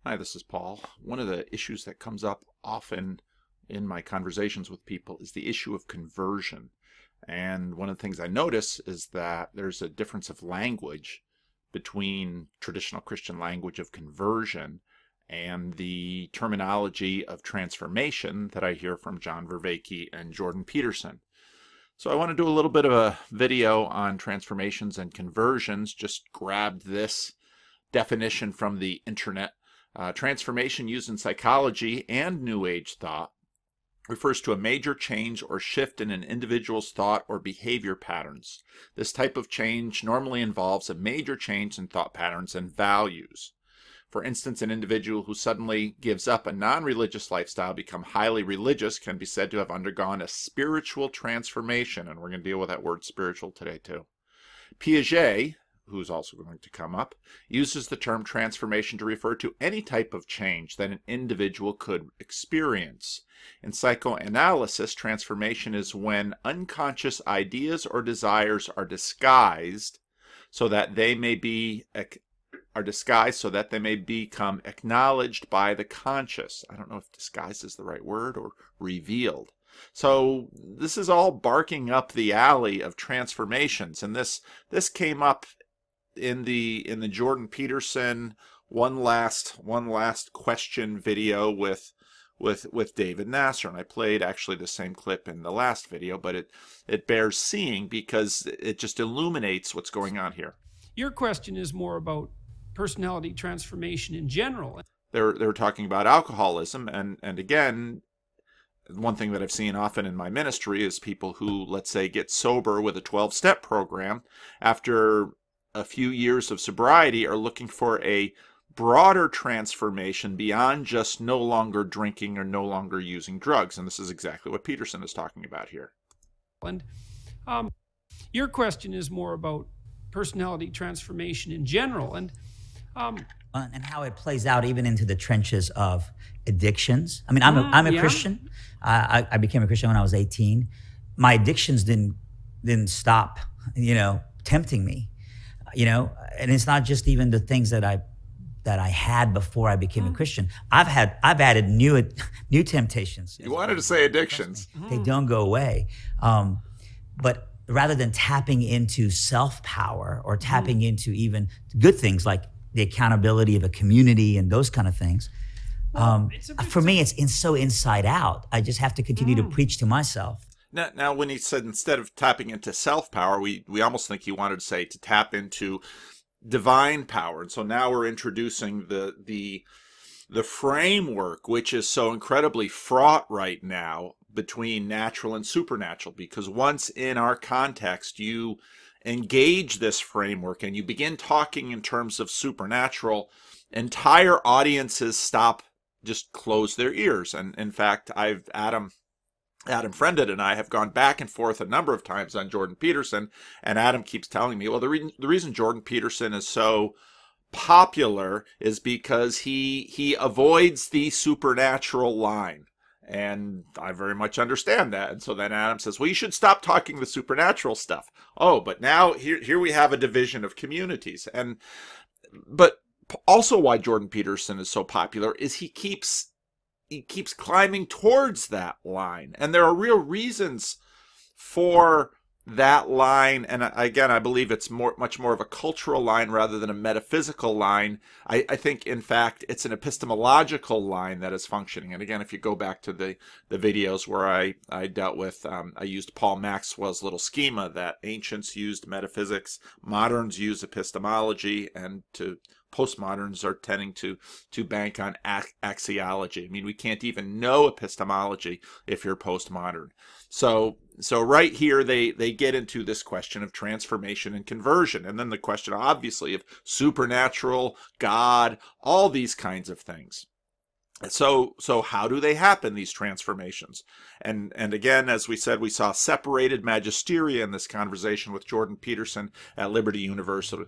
Hi, this is Paul. One of the issues that comes up often in my conversations with people is the issue of conversion. And one of the things I notice is that there's a difference of language between traditional Christian language of conversion and the terminology of transformation that I hear from John Vervaeke and Jordan Peterson. So I want to do a little bit of a video on transformations and conversions. Just grabbed this definition from the internet. Transformation used in psychology and New Age thought refers to a major change or shift in an individual's thought or behavior patterns. This type of change normally involves a major change in thought patterns and values. For instance, an individual who suddenly gives up a non-religious lifestyle, become highly religious, can be said to have undergone a spiritual transformation, and we're going to deal with that word spiritual today too. Piaget, who's also going to come up, uses the term transformation to refer to any type of change that an individual could experience. In psychoanalysis, transformation is when unconscious ideas or desires are disguised so that they may become acknowledged by the conscious. I don't know if disguised is the right word, or revealed. So this is all barking up the alley of transformations, and this came up in the Jordan Peterson one last question video with David Nasser, and I played actually the same clip in the last video, but it bears seeing because it just illuminates what's going on here. Your question is more about personality transformation in general. They're talking about alcoholism, and again, one thing that I've seen often in my ministry is people who, let's say, get sober with a 12-step program after a few years of sobriety are looking for a broader transformation beyond just no longer drinking or no longer using drugs. And this is exactly what Peterson is talking about here. And your question is more about personality transformation in general, and how it plays out even into the trenches of addictions. I mean, I'm a Christian. I became a Christian when I was 18. My addictions didn't stop, tempting me. And it's not just even the things that I had before I became a Christian. I've added new temptations. You wanted to say addictions. They don't go away. But rather than tapping into self-power or tapping into even good things like the accountability of a community and those kind of things, for me, it's so inside out. I just have to continue to preach to myself. Now, when he said instead of tapping into self-power, we almost think he wanted to say to tap into divine power. And so now we're introducing the framework, which is so incredibly fraught right now between natural and supernatural, because once in our context you engage this framework and you begin talking in terms of supernatural, entire audiences just close their ears. And in fact, Adam Friended and I have gone back and forth a number of times on Jordan Peterson, and Adam keeps telling me, well, the reason Jordan Peterson is so popular is because he avoids the supernatural line. And I very much understand that. And so then Adam says, well, you should stop talking the supernatural stuff. Oh, but now here we have a division of communities. But also why Jordan Peterson is so popular is he keeps climbing towards that line. And there are real reasons for that line. And again, I believe it's much more of a cultural line rather than a metaphysical line. I think, in fact, it's an epistemological line that is functioning. And again, if you go back to the videos where I dealt with, I used Paul Maxwell's little schema that ancients used metaphysics, moderns use epistemology, and postmoderns are tending to bank on axiology. I mean, we can't even know epistemology if you're postmodern. So right here, they get into this question of transformation and conversion. And then the question, obviously, of supernatural, God, all these kinds of things. So how do they happen, these transformations? And again, as we said, we saw separated magisteria in this conversation with Jordan Peterson at Liberty University.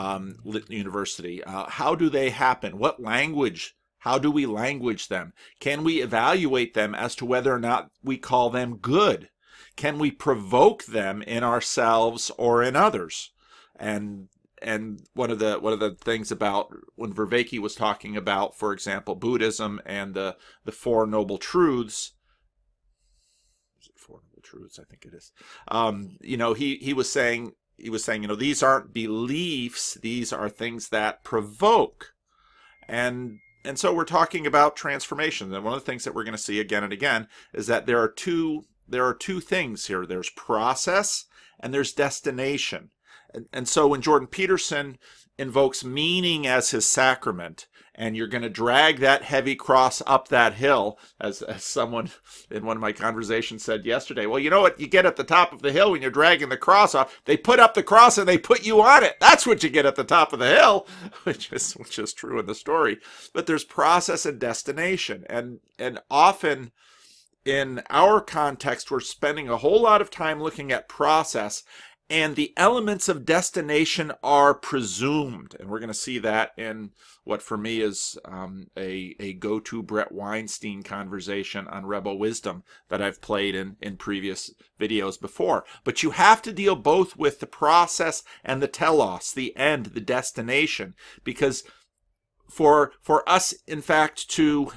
How do they happen? What language? How do we language them? Can we evaluate them as to whether or not we call them good? Can we provoke them in ourselves or in others? And one of the things about when Vervaeke was talking about, for example, Buddhism and the Four Noble Truths. Is it Four Noble Truths? I think it is. He was saying, these aren't beliefs; these are things that provoke, and so we're talking about transformation. And one of the things that we're going to see again and again is that there are two things here. There's process and there's destination. And so when Jordan Peterson invokes meaning as his sacrament, and you're going to drag that heavy cross up that hill, as someone in one of my conversations said yesterday, well, you know what you get at the top of the hill when you're dragging the cross off? They put up the cross and they put you on it. That's what you get at the top of the hill, which is true in the story. But there's process and destination. And often in our context, we're spending a whole lot of time looking at process, and the elements of destination are presumed. And we're going to see that in what for me is a go-to Brett Weinstein conversation on Rebel Wisdom that I've played in previous videos before. But you have to deal both with the process and the telos, the end, the destination. Because for us, in fact, to...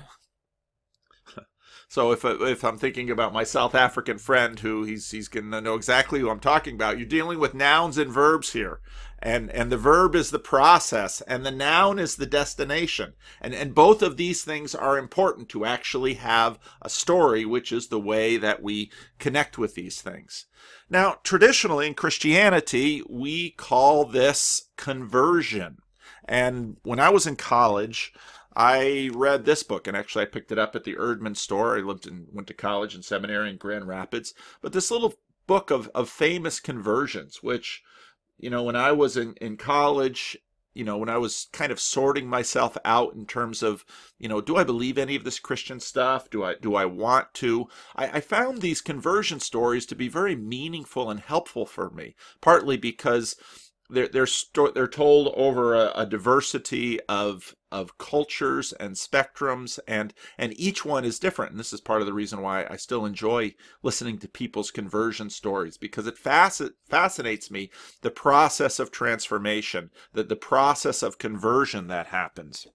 So if I'm thinking about my South African friend, who he's going to know exactly who I'm talking about, you're dealing with nouns and verbs here. And the verb is the process, and the noun is the destination. And both of these things are important to actually have a story, which is the way that we connect with these things. Now, traditionally in Christianity, we call this conversion. And when I was in college, I read this book, and actually I picked it up at the Erdman store. I went to college and seminary in Grand Rapids. But this little book of famous conversions, which, when I was in college, when I was kind of sorting myself out in terms of, do I believe any of this Christian stuff? Do I want to? I found these conversion stories to be very meaningful and helpful for me, partly because they're told over a diversity of cultures and spectrums, and each one is different. And this is part of the reason why I still enjoy listening to people's conversion stories, because it fascinates me, the process of transformation, the process of conversion that happens.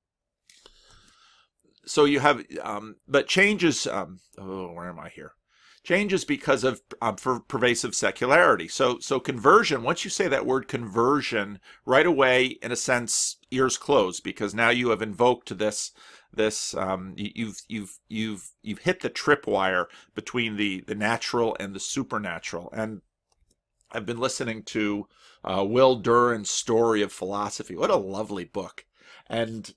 So you have, but changes. Where am I here? Changes because of pervasive secularity. So conversion, once you say that word conversion, right away, in a sense, ears closed, because now you have invoked this you've hit the tripwire between the natural and the supernatural. And I've been listening to Will Durant's Story of Philosophy. What a lovely book. And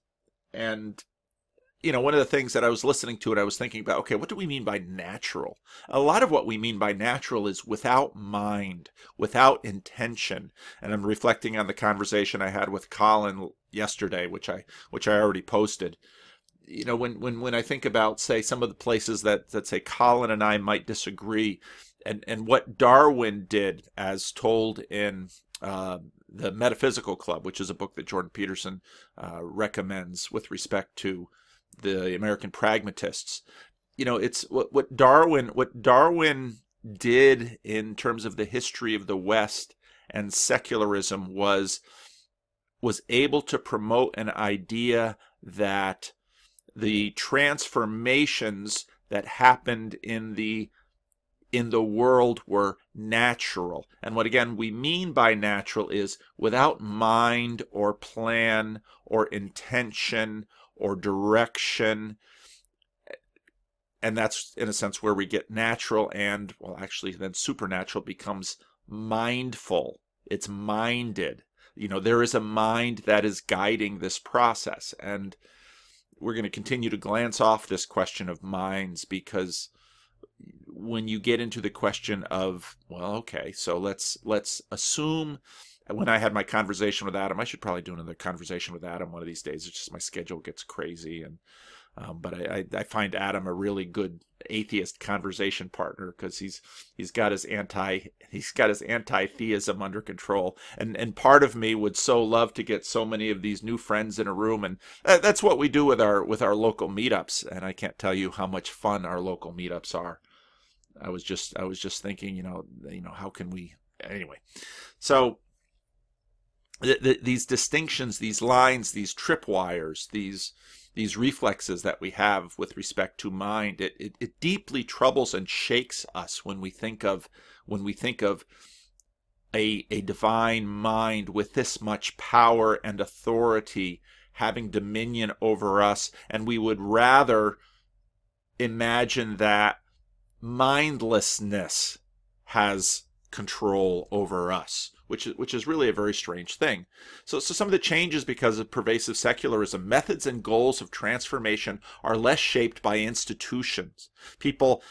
one of the things that I was listening to it, I was thinking about, okay, what do we mean by natural? A lot of what we mean by natural is without mind, without intention. And I'm reflecting on the conversation I had with Colin yesterday, which I already posted. When I think about, say, some of the places that say Colin and I might disagree, and what Darwin did as told in the Metaphysical Club, which is a book that Jordan Peterson recommends with respect to the American pragmatists. It's what Darwin did in terms of the history of the West and secularism was able to promote an idea that the transformations that happened in the world were natural. And what, again, we mean by natural is without mind or plan or intention or direction. And that's, in a sense, where we get natural, and, well, actually then supernatural becomes mindful. It's minded. There is a mind that is guiding this process. And we're going to continue to glance off this question of minds, because when you get into the question of, well, okay, so let's assume. When I had my conversation with Adam, I should probably do another conversation with Adam one of these days. It's just my schedule gets crazy, and but I find Adam a really good atheist conversation partner, because he's got his anti-theism under control, and part of me would so love to get so many of these new friends in a room, and that's what we do with our local meetups. And I can't tell you how much fun our local meetups are. I was just thinking, how can we anyway? So these distinctions, these lines, these tripwires, these reflexes that we have with respect to mind, it deeply troubles and shakes us when we think of a divine mind with this much power and authority having dominion over us, and we would rather imagine that mindlessness has control over us, which is really a very strange thing. So some of the changes because of pervasive secularism, methods and goals of transformation are less shaped by institutions. People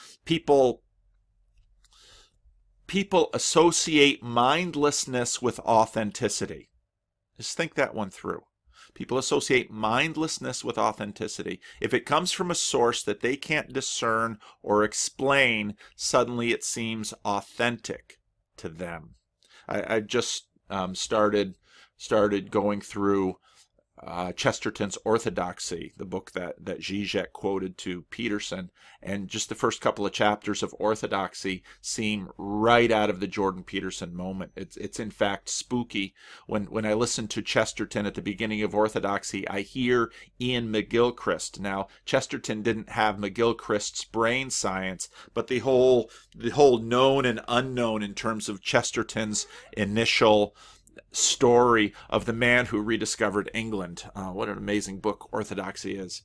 associate mindlessness with authenticity. Just think that one through. People associate mindlessness with authenticity. If it comes from a source that they can't discern or explain, suddenly it seems authentic to them. I just started going through Chesterton's Orthodoxy, the book that Zizek quoted to Peterson, and just the first couple of chapters of Orthodoxy seem right out of the Jordan Peterson moment. It's in fact spooky. When I listen to Chesterton at the beginning of Orthodoxy, I hear Ian McGilchrist. Now, Chesterton didn't have McGilchrist's brain science, but the whole known and unknown in terms of Chesterton's initial story of the man who rediscovered England. What an amazing book Orthodoxy is.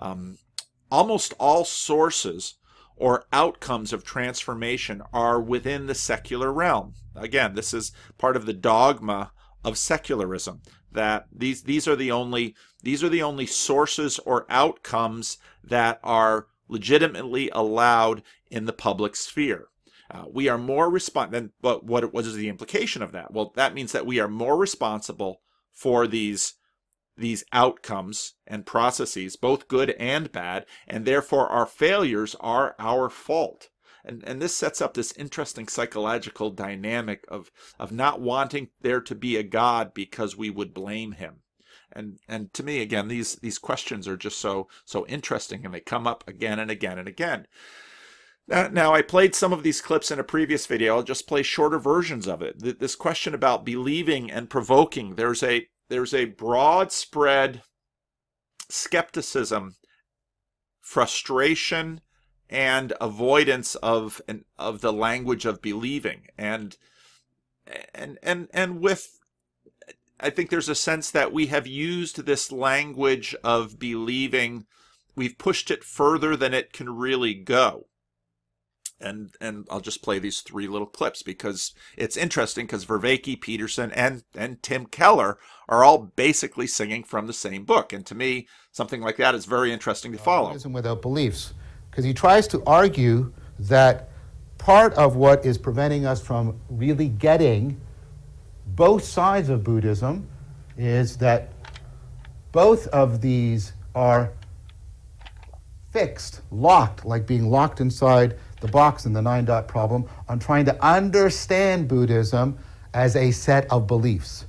Almost all sources or outcomes of transformation are within the secular realm. Again, this is part of the dogma of secularism, that these are the only sources or outcomes that are legitimately allowed in the public sphere. We are more but what is the implication of that? Well, that means that we are more responsible for these outcomes and processes, both good and bad, and therefore our failures are our fault. And this sets up this interesting psychological dynamic of not wanting there to be a God because we would blame him. And to me, again, these questions are just so interesting, and they come up again and again and again. Now, I played some of these clips in a previous video. I'll just play shorter versions of it. This question about believing and provoking, there's a broad spread skepticism, frustration, and avoidance of the language of believing. And with, I think there's a sense that we have used this language of believing, we've pushed it further than it can really go. And I'll just play these 3 little clips because it's interesting, because Vervaeke, Peterson, and Tim Keller are all basically singing from the same book. And to me, something like that is very interesting to follow. Buddhism without beliefs, because he tries to argue that part of what is preventing us from really getting both sides of Buddhism is that both of these are fixed, locked, like being locked inside the box in the 9-dot problem, on trying to understand Buddhism as a set of beliefs.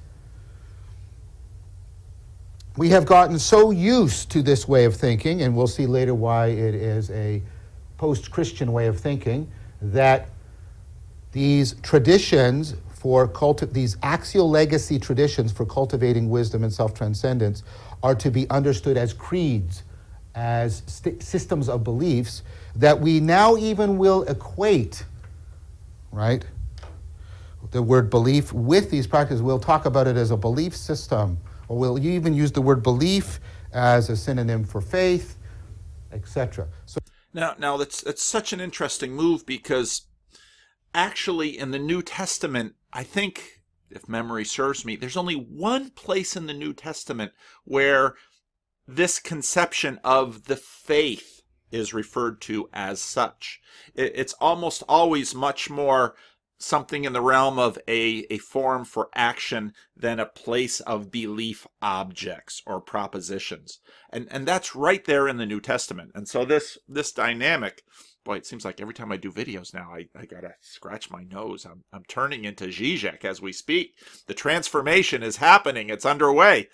We have gotten so used to this way of thinking, and we'll see later why it is a post-Christian way of thinking, that these traditions these axial legacy traditions for cultivating wisdom and self-transcendence are to be understood as creeds, as systems of beliefs that we now even will equate, right, the word belief with these practices. We'll talk about it as a belief system, or we'll even use the word belief as a synonym for faith, etc. So now that's such an interesting move, because actually in the New Testament, I think, if memory serves me, there's only one place in the New Testament where this conception of the faith is referred to as such. It's almost always much more something in the realm of a form for action than a place of belief objects or propositions. And that's right there in the New Testament. And so this dynamic, boy, it seems like every time I do videos now, I gotta scratch my nose. I'm turning into Zizek as we speak. The transformation is happening. It's underway.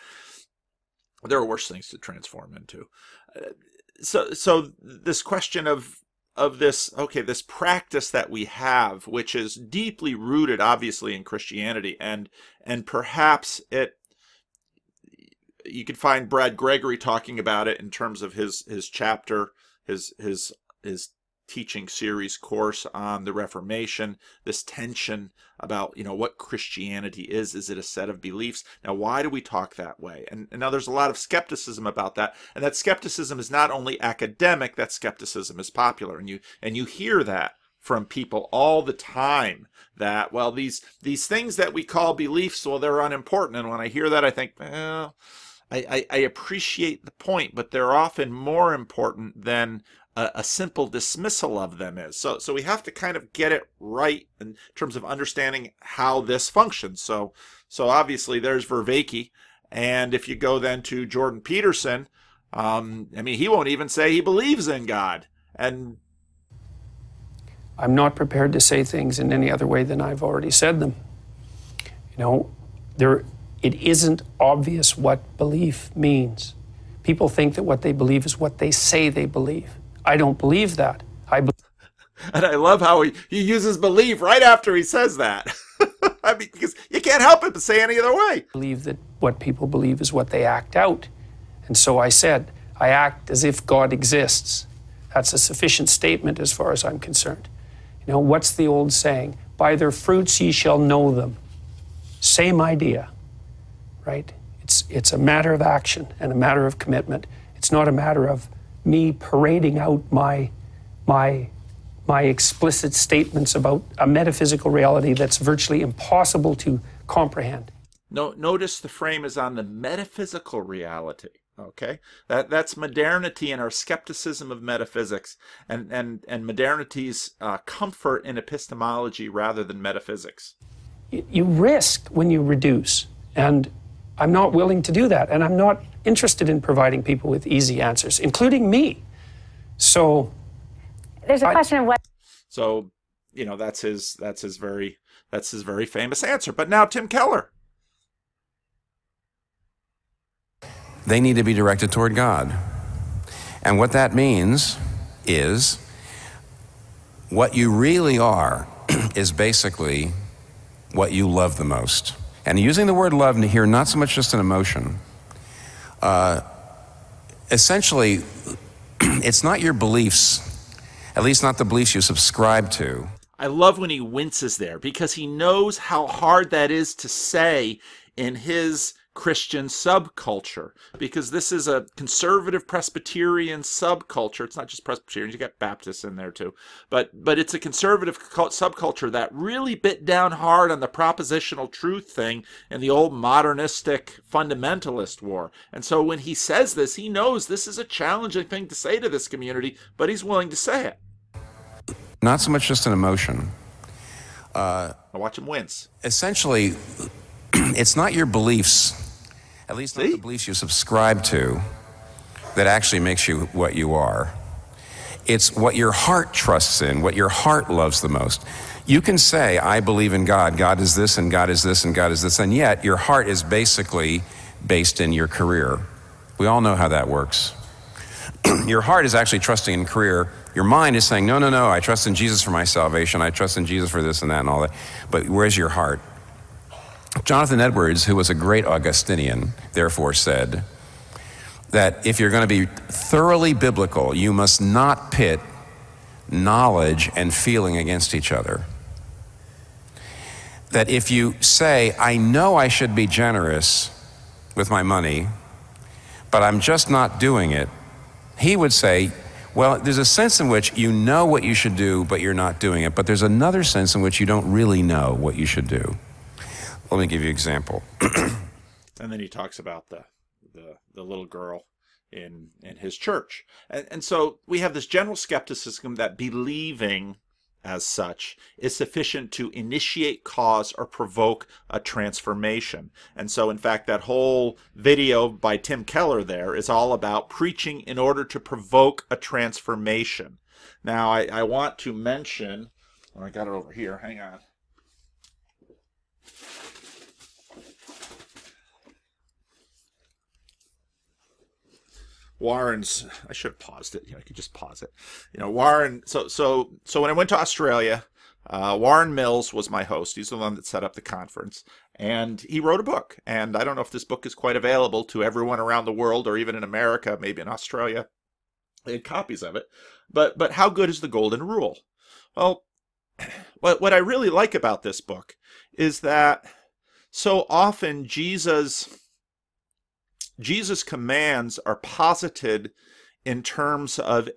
There are worse things to transform into. So this question of of this, okay, this practice that we have, which is deeply rooted, obviously, in Christianity, and perhaps you could find Brad Gregory talking about it in terms of his chapter, his teaching series course on the Reformation, this tension about, what Christianity is. Is it a set of beliefs? Now, why do we talk that way? And now there's a lot of skepticism about that. And that skepticism is not only academic, that skepticism is popular. And you hear that from people all the time, that, well, these things that we call beliefs, well, they're unimportant. And when I hear that, I think, well, I appreciate the point, but they're often more important than a simple dismissal of them is. So we have to kind of get it right in terms of understanding how this functions. So obviously there's Vervaeke, and if you go then to Jordan Peterson, he won't even say he believes in God. And I'm not prepared to say things in any other way than I've already said them. It isn't obvious what belief means. People think that what they believe is what they say they believe. I don't believe that. And I love how he uses believe right after he says that. Because you can't help it but say any other way. I believe that what people believe is what they act out. And so I said, I act as if God exists. That's a sufficient statement as far as I'm concerned. What's the old saying? By their fruits ye shall know them. Same idea, right? It's a matter of action and a matter of commitment. It's not a matter of me parading out my explicit statements about a metaphysical reality that's virtually impossible to comprehend. No, notice the frame is on the metaphysical reality. Okay, that's modernity and our skepticism of metaphysics, and modernity's comfort in epistemology rather than metaphysics. You risk when you reduce, and I'm not willing to do that, and I'm not interested in providing people with easy answers, including me. So there's a question of what. So that's his very famous answer. But now Tim Keller. They need to be directed toward God. And what that means is what you really are is basically what you love the most. And using the word love here, not so much just an emotion, essentially, it's not your beliefs, at least not the beliefs you subscribe to. I love when he winces there, because he knows how hard that is to say in his Christian subculture, because this is a conservative Presbyterian subculture. It's not just Presbyterians, you got Baptists in there too, but it's a conservative subculture that really bit down hard on the propositional truth thing in the old modernistic fundamentalist war. And so when he says this, he knows this is a challenging thing to say to this community, but he's willing to say it. Not so much just an emotion. I watch him wince. Essentially, it's not your beliefs, at least not the beliefs you subscribe to, that actually makes you what you are. It's what your heart trusts in, what your heart loves the most. You can say, I believe in God, God is this, and God is this, and God is this, and yet your heart is basically based in your career. We all know how that works. Your heart is actually trusting in career. Your mind is saying, no, I trust in Jesus for my salvation, I trust in Jesus for this and that and all that. But where's your heart? Jonathan Edwards, who was a great Augustinian, therefore said that if you're going to be thoroughly biblical, you must not pit knowledge and feeling against each other. That if you say, I know I should be generous with my money, but I'm just not doing it, he would say, well, there's a sense in which you know what you should do, but you're not doing it. But there's another sense in which you don't really know what you should do. Let me give you an example. And then he talks about the little girl in his church. And so we have this general skepticism that believing as such is sufficient to initiate, cause, or provoke a transformation. And so, in fact, that whole video by Tim Keller there is all about preaching in order to provoke a transformation. Now, I want to mention, I got it over here, hang on. Warren's, I should have paused it. I could just pause it. Warren. So when I went to Australia, Warren Mills was my host. He's the one that set up the conference, and he wrote a book. And I don't know if this book is quite available to everyone around the world, or even in America, maybe in Australia. They had copies of it. But how good is the Golden Rule? Well, what I really like about this book is that so often Jesus' commands are posited in terms of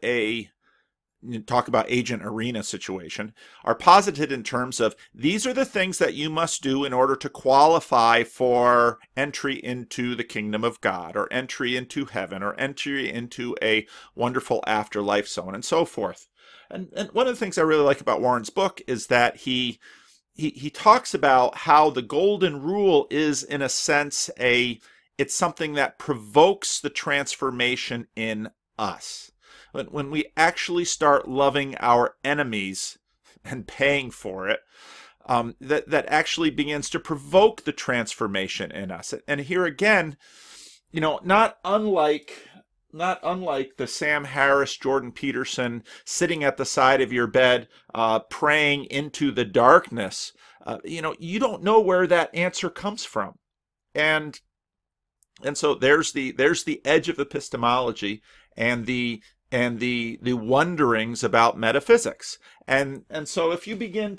talk about Agent Arena situation, are posited in terms of these are the things that you must do in order to qualify for entry into the kingdom of God, or entry into heaven, or entry into a wonderful afterlife, so on and so forth. And one of the things I really like about Warren's book is that he talks about how the Golden Rule is, in a sense, it's something that provokes the transformation in us. When we actually start loving our enemies and paying for it, that actually begins to provoke the transformation in us. And here again, not unlike the Sam Harris, Jordan Peterson sitting at the side of your bed, praying into the darkness, you don't know where that answer comes from. And so there's the edge of epistemology and the wonderings about metaphysics. And so if you begin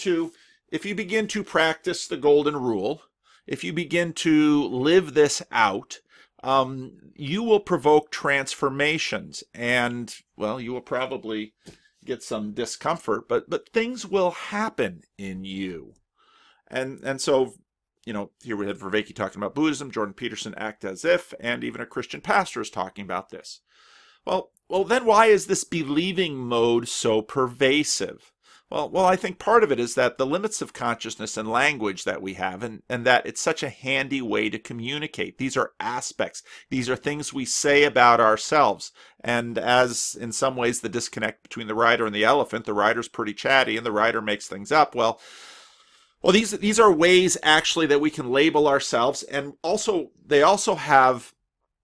to practice the Golden Rule, if you begin to live this out, you will provoke transformations, and you will probably get some discomfort, but things will happen in you. And so, here we had Vervaeke talking about Buddhism, Jordan Peterson, Act As If, and even a Christian pastor is talking about this. Well, then why is this believing mode so pervasive? Well, I think part of it is that the limits of consciousness and language that we have, and that it's such a handy way to communicate. These are aspects. These are things we say about ourselves. And as in some ways the disconnect between the rider and the elephant, the rider's pretty chatty and the rider makes things up. Well, these are ways actually that we can label ourselves, and they also have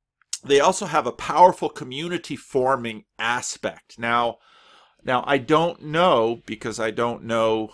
a powerful community forming aspect. Now I don't know, because I don't know.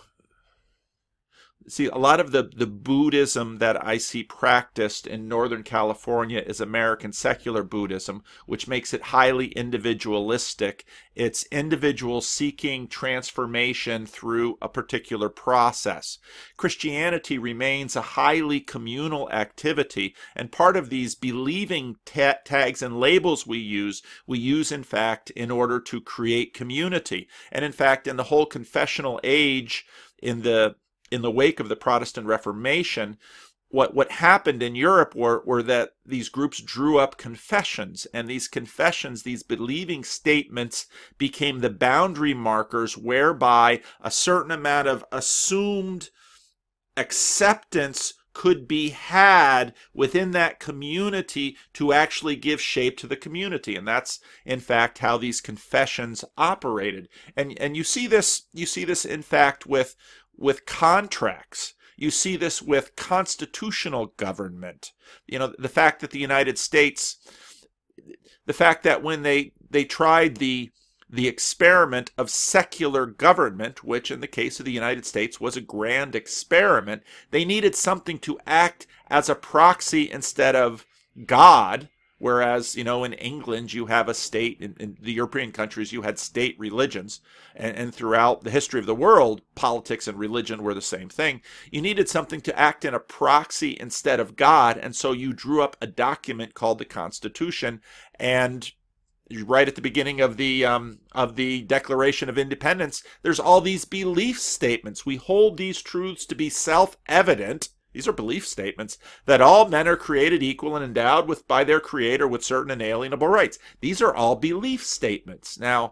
See, a lot of the Buddhism that I see practiced in Northern California is American secular Buddhism, which makes it highly individualistic. It's individuals seeking transformation through a particular process. Christianity remains a highly communal activity, and part of these believing tags and labels we use in fact in order to create community. And in fact, in the whole confessional age, in the wake of the Protestant Reformation, what happened in Europe were that these groups drew up confessions, and these confessions, these believing statements, became the boundary markers whereby a certain amount of assumed acceptance could be had within that community to actually give shape to the community. And that's in fact how these confessions operated. And you see this in fact with contracts. You see this with constitutional government. The fact that the United States, the fact that when they tried the experiment of secular government, which in the case of the United States was a grand experiment, they needed something to act as a proxy instead of God. Whereas, in England, you have a state, in the European countries, you had state religions. And throughout the history of the world, politics and religion were the same thing. You needed something to act in a proxy instead of God. And so you drew up a document called the Constitution. And right at the beginning of the Declaration of Independence, there's all these belief statements. We hold these truths to be self-evident. These are belief statements that all men are created equal and endowed by their Creator with certain inalienable rights. These are all belief statements. Now,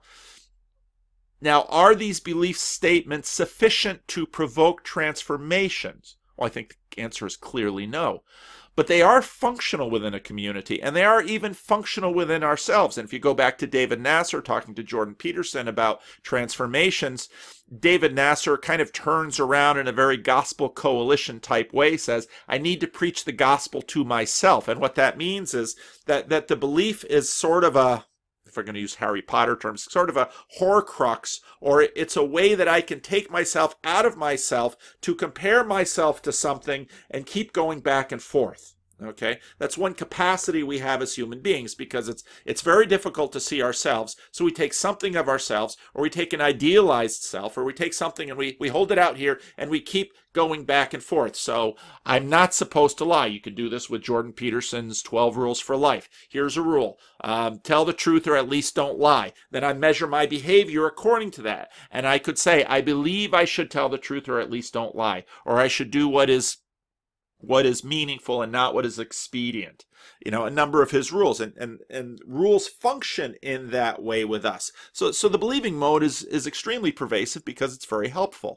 are these belief statements sufficient to provoke transformations? Well, I think the answer is clearly no. But they are functional within a community, and they are even functional within ourselves. And if you go back to David Nasser talking to Jordan Peterson about transformations, David Nasser kind of turns around in a very gospel coalition type way, says, I need to preach the gospel to myself. And what that means is that the belief is sort of a if we're going to use Harry Potter terms, sort of a horcrux, or it's a way that I can take myself out of myself to compare myself to something and keep going back and forth. Okay, that's one capacity we have as human beings, because it's very difficult to see ourselves. So we take something of ourselves, or we take an idealized self, or we take something and we hold it out here and we keep going back and forth. So I'm not supposed to lie. You can do this with Jordan Peterson's 12 Rules for Life. Here's a rule. Tell the truth, or at least don't lie. Then I measure my behavior according to that. And I could say, I believe I should tell the truth, or at least don't lie. Or I should do what is meaningful and not what is expedient. A number of his rules, and rules function in that way with us. So the believing mode is extremely pervasive because it's very helpful.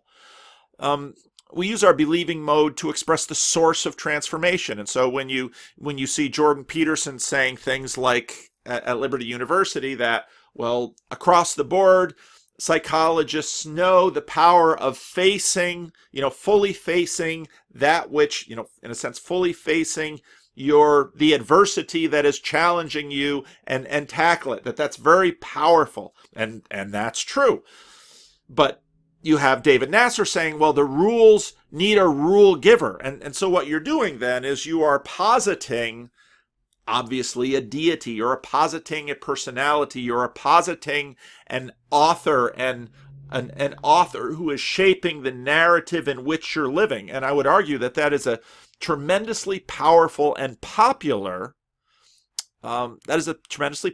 We use our believing mode to express the source of transformation. And so when you see Jordan Peterson saying things like at Liberty University that, well, across the board, psychologists know the power of facing, fully facing that which, in a sense, fully facing the adversity that is challenging you and tackle it. That's very powerful. And that's true. But you have David Nasser saying, well, the rules need a rule giver. And so what you're doing then is you are positing, obviously, a deity. You're positing a personality. You're positing an author, and an author who is shaping the narrative in which you're living. And I would argue that is a tremendously powerful and popular. Is it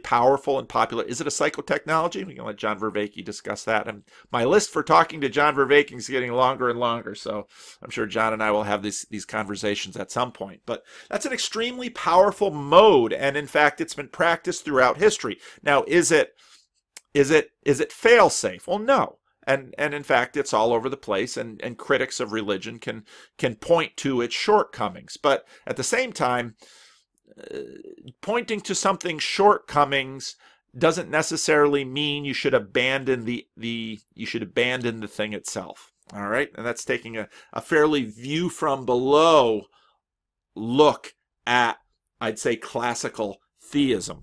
a psychotechnology? We can let John Vervaeke discuss that. And my list for talking to John Vervaeke is getting longer and longer, so I'm sure John and I will have these conversations at some point. But that's an extremely powerful mode, and in fact, it's been practiced throughout history. Now, is it fail-safe? Well, no. And in fact, it's all over the place, and critics of religion can point to its shortcomings. But at the same time, pointing to something's shortcomings doesn't necessarily mean you should abandon the thing itself. All right, and that's taking a fairly view from below look at, I'd say, classical theism.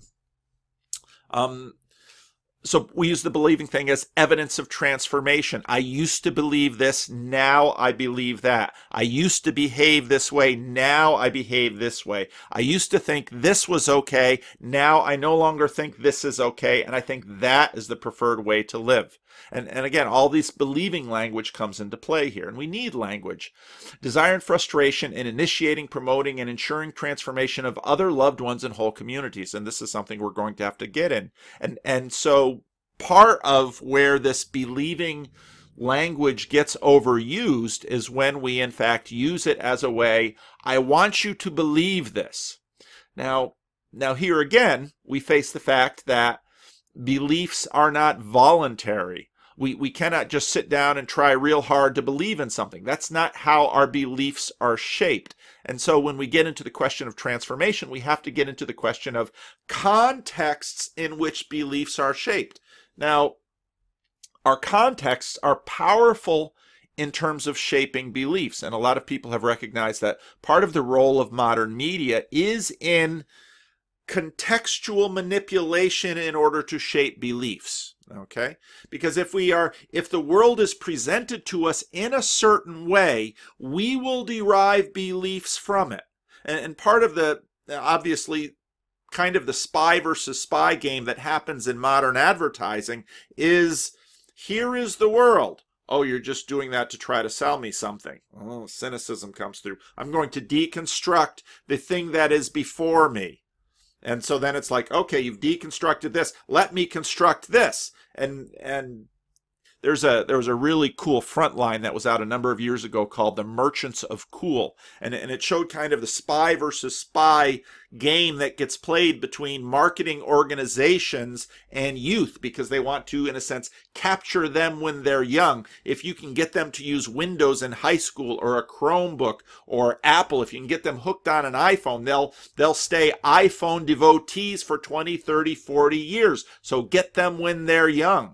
So we use the believing thing as evidence of transformation. I used to believe this, now I believe that. I used to behave this way, now I behave this way. I used to think this was okay, now I no longer think this is okay, and I think that is the preferred way to live. And again, all this believing language comes into play here, and we need language. Desire and frustration in initiating, promoting, and ensuring transformation of other loved ones and whole communities, and this is something we're going to have to get in. And so part of where this believing language gets overused is when we in fact use it as a way, I want you to believe this. Now here again, we face the fact that beliefs are not voluntary. We cannot just sit down and try real hard to believe in something. That's not how our beliefs are shaped. And so when we get into the question of transformation, we have to get into the question of contexts in which beliefs are shaped. Now, our contexts are powerful in terms of shaping beliefs. And a lot of people have recognized that part of the role of modern media is in contextual manipulation in order to shape beliefs. Okay? Because if the world is presented to us in a certain way, we will derive beliefs from it. And part of the, obviously, kind of the spy versus spy game that happens in modern advertising is, here is the world. Oh, you're just doing that to try to sell me something. Oh, cynicism comes through. I'm going to deconstruct the thing that is before me. And so then it's like, okay, you've deconstructed this. Let me construct this. And there was a really cool front line that was out a number of years ago called The Merchants of Cool. And it showed kind of the spy versus spy game that gets played between marketing organizations and youth, because they want to, in a sense, capture them when they're young. If you can get them to use Windows in high school, or a Chromebook, or Apple, if you can get them hooked on an iPhone, they'll stay iPhone devotees for 20, 30, 40 years. So get them when they're young.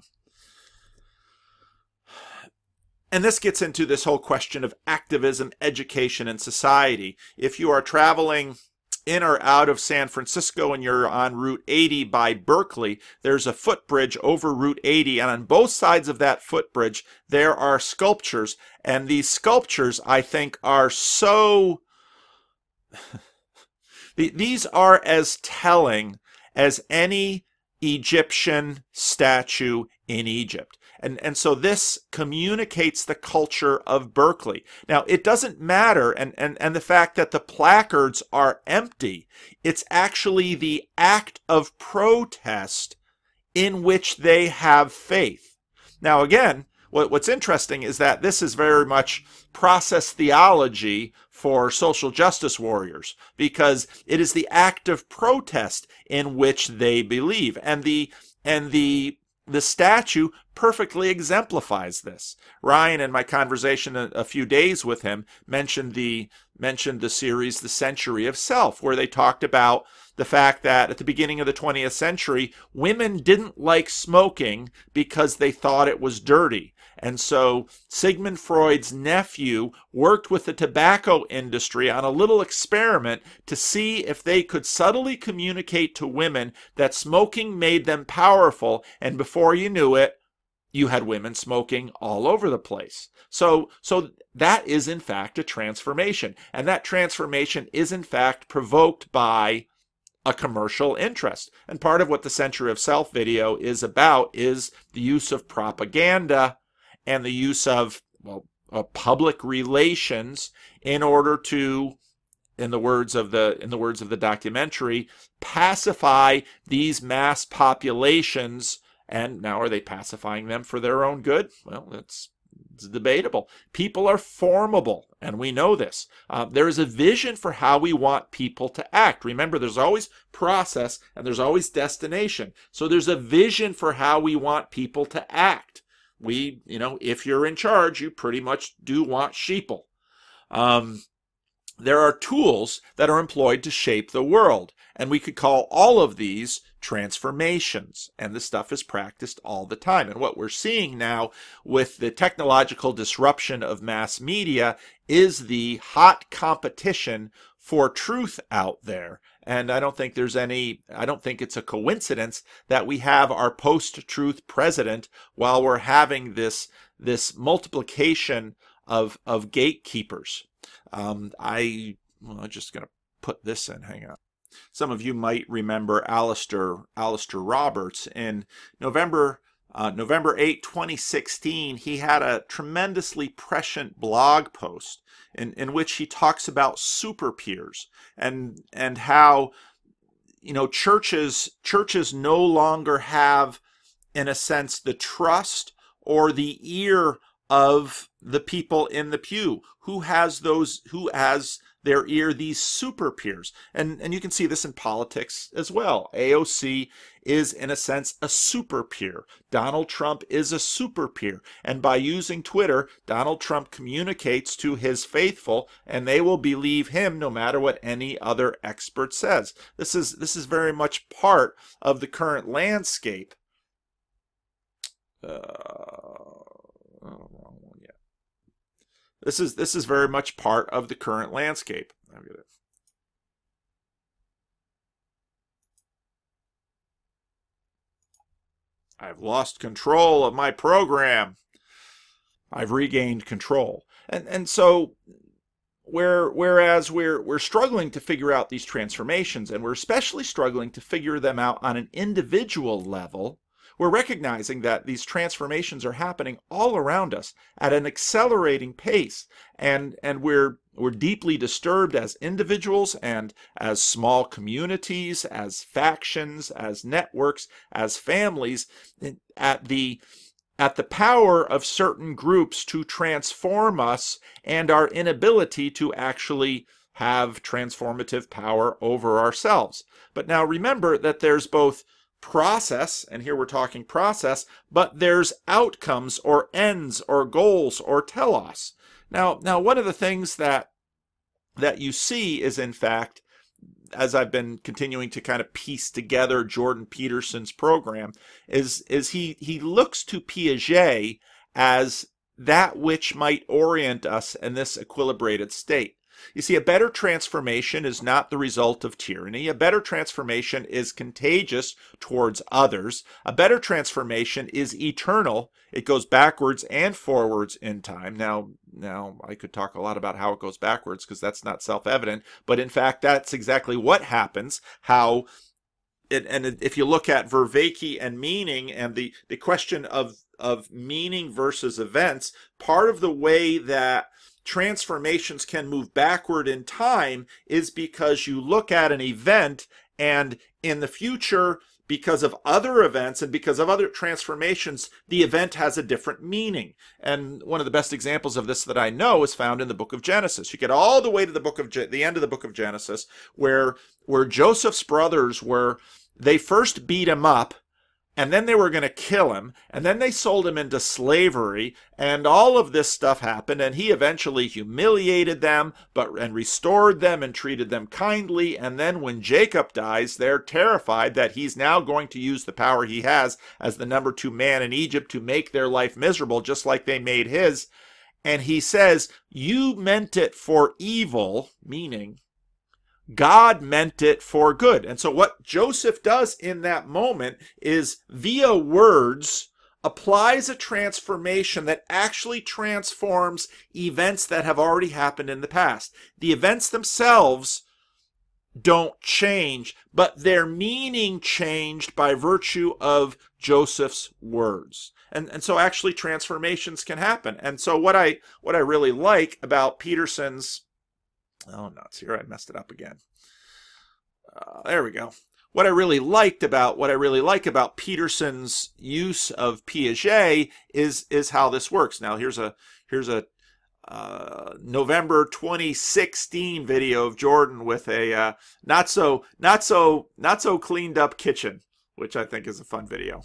And this gets into this whole question of activism, education, and society. If you are traveling in or out of San Francisco and you're on Route 80 by Berkeley, there's a footbridge over Route 80, and on both sides of that footbridge there are sculptures, and these sculptures, I think, are so these are as telling as any Egyptian statue in Egypt. And so this communicates the culture of Berkeley. Now, it doesn't matter, and the fact that the placards are empty, it's actually the act of protest in which they have faith. Now, again, what's interesting is that this is very much process theology for social justice warriors, because it is the act of protest in which they believe. And the statue perfectly exemplifies this. Ryan, in my conversation a few days with him, mentioned the series The Century of Self, where they talked about the fact that at the beginning of the 20th century, women didn't like smoking because they thought it was dirty. And so Sigmund Freud's nephew worked with the tobacco industry on a little experiment to see if they could subtly communicate to women that smoking made them powerful, and before you knew it, you had women smoking all over the place. So that is in fact a transformation, and that transformation is in fact provoked by a commercial interest. And part of what the Century of Self video is about is the use of propaganda and the use of public relations in order to, in the words of the documentary, pacify these mass populations. And now, are they pacifying them for their own good? Well, it's debatable. People are formable, and we know this. There is a vision for how we want people to act. Remember, there's always process and there's always destination. So there's a vision for how we want people to act. If you're in charge, you pretty much do want sheeple. There are tools that are employed to shape the world, and we could call all of these transformations, and this stuff is practiced all the time. And what we're seeing now with the technological disruption of mass media is the hot competition for truth out there. And I don't think it's a coincidence that we have our post-truth president while we're having this multiplication of gatekeepers. I'm just going to put this in. Hang on. Some of you might remember Alistair Roberts. In November 8, 2016, he had a tremendously prescient blog post in which he talks about super peers and how churches no longer have, in a sense, the trust or the ear of the people in the pew. Who has their ear? These super peers. And you can see this in politics as well. AOC is, in a sense, a super peer. Donald Trump is a super peer. And by using Twitter, Donald Trump communicates to his faithful, and they will believe him no matter what any other expert says. This is very much part of the current landscape. This is very much part of the current landscape. I've lost control of my program. I've regained control. And so whereas we're struggling to figure out these transformations, and we're especially struggling to figure them out on an individual level, we're recognizing that these transformations are happening all around us at an accelerating pace, and we're deeply disturbed as individuals and as small communities, as factions, as networks, as families, at the power of certain groups to transform us and our inability to actually have transformative power over ourselves. But now remember that there's both process, and here we're talking process, but there's outcomes or ends or goals or telos. Now one of the things that you see is, in fact, as I've been continuing to kind of piece together Jordan Peterson's program, is he looks to Piaget as that which might orient us in this equilibrated state. You see, a better transformation is not the result of tyranny. A better transformation is contagious towards others. A better transformation is eternal. It goes backwards and forwards in time. Now I could talk a lot about how it goes backwards because that's not self-evident, but in fact, that's exactly what happens. And if you look at Vervaeke and meaning and the question of meaning versus events, part of the way that transformations can move backward in time is because you look at an event, and in the future, because of other events and because of other transformations, the event has a different meaning. And one of the best examples of this that I know is found in the book of Genesis. You get all the way to the end of the book of Genesis, where Joseph's brothers they first beat him up, and then they were going to kill him, and then they sold him into slavery, and all of this stuff happened, and he eventually humiliated them, and restored them and treated them kindly, and then when Jacob dies, they're terrified that he's now going to use the power he has as the number 2 man in Egypt to make their life miserable, just like they made his. And he says, "You meant it for evil," meaning God meant it for good. And so what Joseph does in that moment is, via words, applies a transformation that actually transforms events that have already happened in the past. The events themselves don't change, but their meaning changed by virtue of Joseph's words. And so actually transformations can happen. And so what I really like about Peterson's, oh nuts, here I messed it up again. There we go. What I really like about Peterson's use of Piaget is how this works. Now here's a November 2016 video of Jordan with a not so cleaned up kitchen, which I think is a fun video.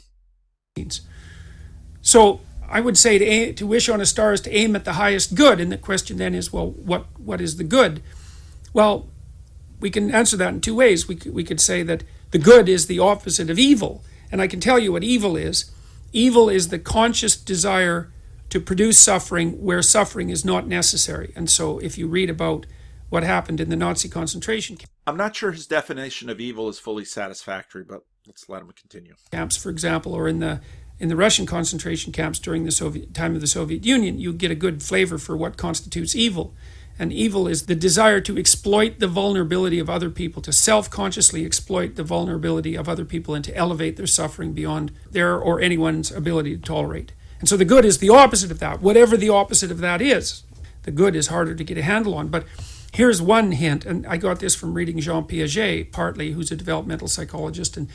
So I would say to wish on a star is to aim at the highest good, and the question then is, well, what is the good? Well, we can answer that in two ways. We could say that the good is the opposite of evil, and I can tell you what evil is. Evil is the conscious desire to produce suffering where suffering is not necessary. And so if you read about what happened in the Nazi concentration camp, I'm not sure his definition of evil is fully satisfactory, but let's let him continue. Camps, for example, or in the Russian concentration camps during the time of the Soviet Union, you get a good flavor for what constitutes evil. And evil is the desire to exploit the vulnerability of other people, to self-consciously exploit the vulnerability of other people and to elevate their suffering beyond their or anyone's ability to tolerate. And so the good is the opposite of that, whatever the opposite of that is. The good is harder to get a handle on. But here's one hint, and I got this from reading Jean Piaget, partly, who's a developmental psychologist. And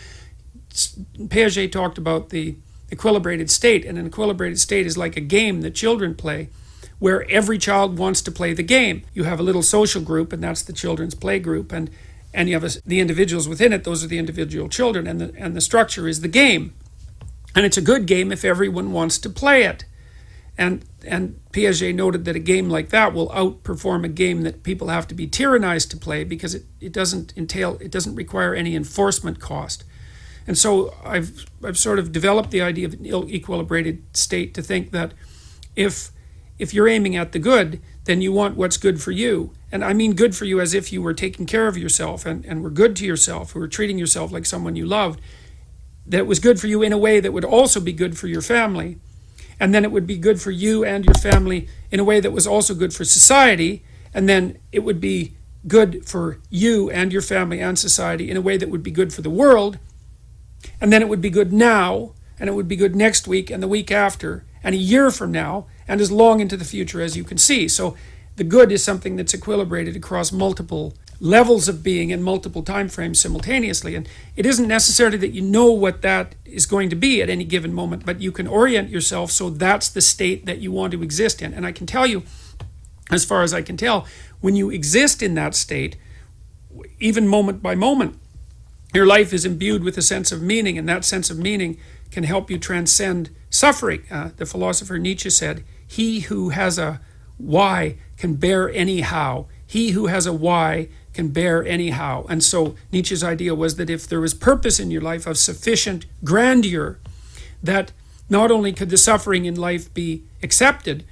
Piaget talked about the equilibrated state, and an equilibrated state is like a game that children play, where every child wants to play the game. You have a little social group, and that's the children's play group, and you have the individuals within it, those are the individual children, and the structure is the game. And it's a good game if everyone wants to play it. And Piaget noted that a game like that will outperform a game that people have to be tyrannized to play, because it doesn't require any enforcement cost. And so I've sort of developed the idea of an equilibrated state to think that if you're aiming at the good, then you want what's good for you. And I mean good for you as if you were taking care of yourself and were good to yourself, who were treating yourself like someone you loved, that was good for you in a way that would also be good for your family. And then it would be good for you and your family in a way that was also good for society. And then it would be good for you and your family and society in a way that would be good for the world. And then it would be good now, and it would be good next week and the week after, and a year from now, and as long into the future as you can see. So the good is something that's equilibrated across multiple levels of being in multiple time frames simultaneously. And it isn't necessarily that you know what that is going to be at any given moment, but you can orient yourself so that's the state that you want to exist in. And I can tell you, as far as I can tell, when you exist in that state, even moment by moment, your life is imbued with a sense of meaning, and that sense of meaning can help you transcend suffering. The philosopher Nietzsche said, "He who has a why can bear any how. He who has a why can bear any how." And so Nietzsche's idea was that if there was purpose in your life of sufficient grandeur, that not only could the suffering in life be accepted,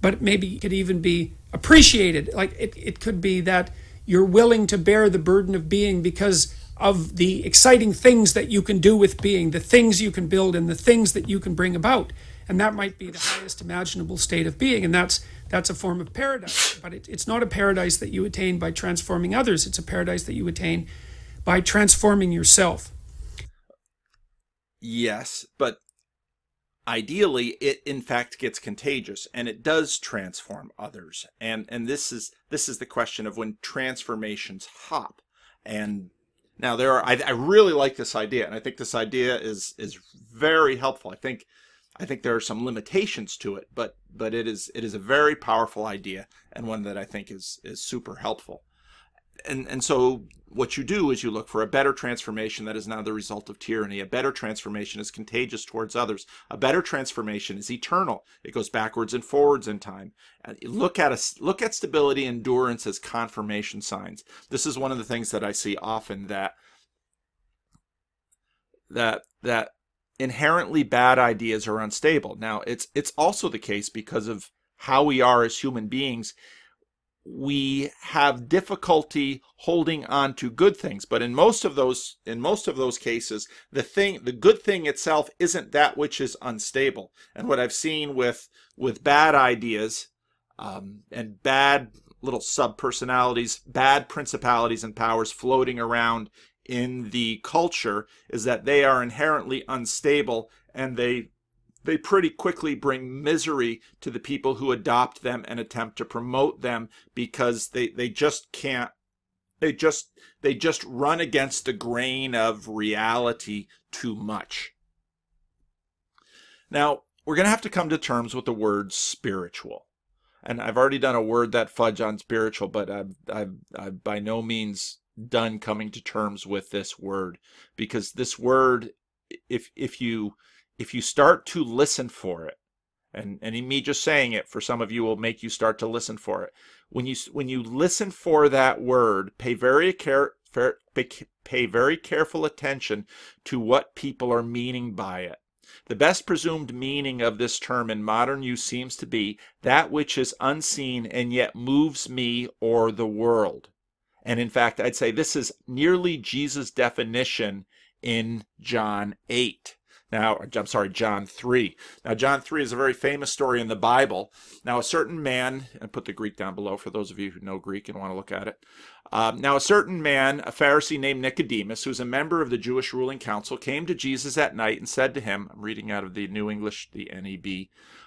but maybe it could even be appreciated. Like it could be that you're willing to bear the burden of being because of the exciting things that you can do with being, the things you can build and the things that you can bring about. And that might be the highest imaginable state of being. And that's a form of paradise. But it's not a paradise that you attain by transforming others. It's a paradise that you attain by transforming yourself. Yes, but ideally it in fact gets contagious, and it does transform others. And this is the question of when transformations hop. And now I really like this idea, and I think this idea is very helpful. I think there are some limitations to it, but it is a very powerful idea, and one that I think is super helpful. And so what you do is you look for a better transformation that is not the result of tyranny. A better transformation is contagious towards others. A better transformation is eternal. It goes backwards and forwards in time. And look at stability and endurance as confirmation signs. This is one of the things that I see often, that inherently bad ideas are unstable. Now, it's also the case because of how we are as human beings. We have difficulty holding on to good things, but in most of those cases, the good thing itself isn't that which is unstable. And what I've seen with bad ideas and bad little sub-personalities, bad principalities and powers floating around in the culture is that they are inherently unstable, and they pretty quickly bring misery to the people who adopt them and attempt to promote them, because they just can't, they just run against the grain of reality too much. Now, we're going to have to come to terms with the word spiritual. And I've already done a word that fudge on spiritual, but I've by no means done coming to terms with this word, because this word, if you start to listen for it, and me just saying it for some of you will make you start to listen for it. When you listen for that word, pay very careful attention to what people are meaning by it. The best presumed meaning of this term in modern use seems to be that which is unseen and yet moves me or the world. And in fact, I'd say this is nearly Jesus' definition in John 8. Now, I'm sorry, John 3. Now, John 3 is a very famous story in the Bible. Now, a certain man, and put the Greek down below for those of you who know Greek and want to look at it. Now, a certain man, a Pharisee named Nicodemus, who's a member of the Jewish ruling council, came to Jesus at night and said to him, I'm reading out of the New English, the NEB,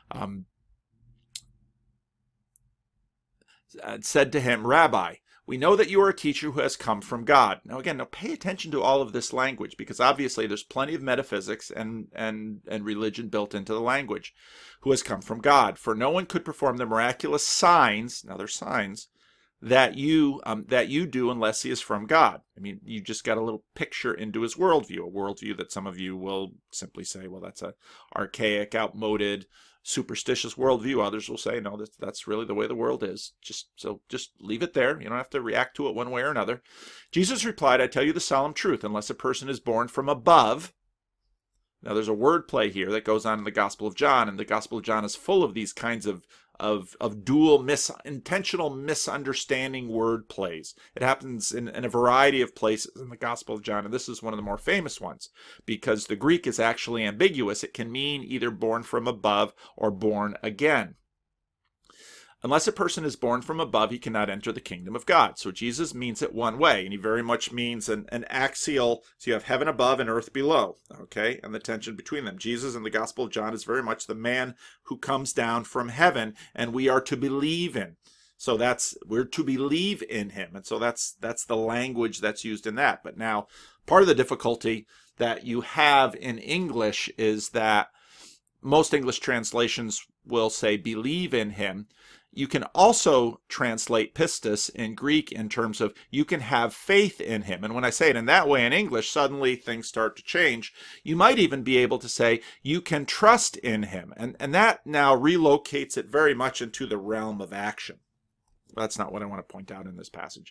said to him, Rabbi, we know that you are a teacher who has come from God. Now again, pay attention to all of this language, because obviously there's plenty of metaphysics and religion built into the language. Who has come from God. For no one could perform the miraculous signs, now they're signs, that you do unless he is from God. I mean, you just got a little picture into his worldview, a worldview that some of you will simply say, well, that's a archaic, outmoded, superstitious worldview. Others will say, no, that's really the way the world is. Just leave it there. You don't have to react to it one way or another. Jesus replied, I tell you the solemn truth, unless a person is born from above. Now there's a word play here that goes on in the Gospel of John, and the Gospel of John is full of these kinds of dual intentional misunderstanding word plays. It happens in a variety of places in the Gospel of John, and this is one of the more famous ones, because the Greek is actually ambiguous. It can mean either born from above or born again. Unless a person is born from above, he cannot enter the kingdom of God. So Jesus means it one way, and he very much means an axial, so you have heaven above and earth below, okay, and the tension between them. Jesus in the Gospel of John is very much the man who comes down from heaven, and we are to believe in. So we're to believe in him, and so that's the language that's used in that. But now, part of the difficulty that you have in English is that most English translations will say believe in him. You can also translate pistis in Greek in terms of you can have faith in him. And when I say it in that way in English, suddenly things start to change. You might even be able to say you can trust in him. And that now relocates it very much into the realm of action. That's not what I want to point out in this passage.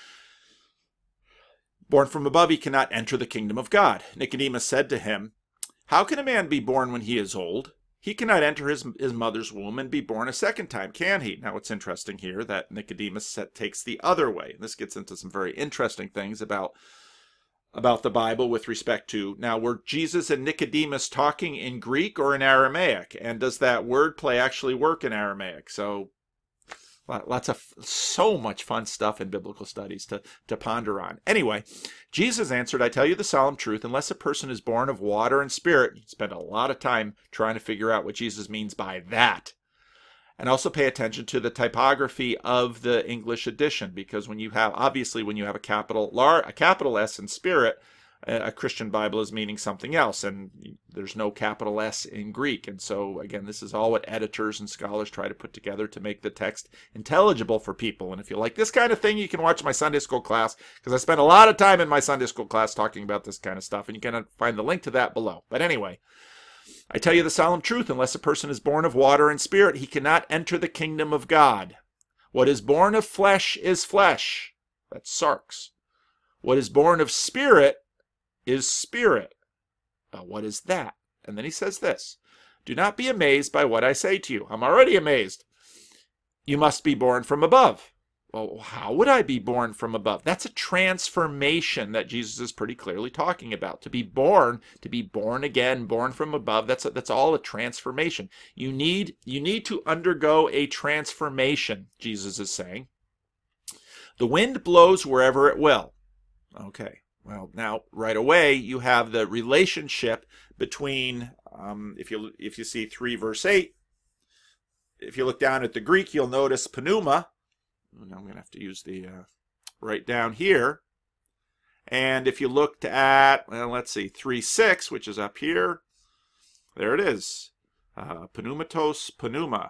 Born from above, he cannot enter the kingdom of God. Nicodemus said to him, how can a man be born when he is old? he cannot enter his mother's womb and be born a second time, can he? Now, it's interesting here that Nicodemus takes the other way. And this gets into some very interesting things about the Bible with respect to, now, were Jesus and Nicodemus talking in Greek or in Aramaic? And does that wordplay actually work in Aramaic? So so much fun stuff in biblical studies to ponder on. Anyway, Jesus answered, I tell you the solemn truth, unless a person is born of water and spirit, you spend a lot of time trying to figure out what Jesus means by that. And also pay attention to the typography of the English edition, because when you have a capital S in spirit, a Christian Bible is meaning something else, and there's no capital S in Greek. And so, again, this is all what editors and scholars try to put together to make the text intelligible for people. And if you like this kind of thing, you can watch my Sunday school class, because I spent a lot of time in my Sunday school class talking about this kind of stuff, and you can find the link to that below. But anyway, I tell you the solemn truth, unless a person is born of water and spirit, he cannot enter the kingdom of God. What is born of flesh is flesh. That's sarx. What is born of spirit is spirit. Now, what is that? And then he says this, do not be amazed by what I say to you. I'm already amazed. You must be born from above. Well, how would I be born from above? That's a transformation that Jesus is pretty clearly talking about. To be born again, born from above, that's all a transformation. You need to undergo a transformation, Jesus is saying. The wind blows wherever it will. Okay. Well, now, right away, you have the relationship between, if you see 3 verse 8, if you look down at the Greek, you'll notice pneuma. Now I'm going to have to use the right down here. And if you looked at, well, let's see, 3:6, which is up here, there it is. Pneumatos, pneuma.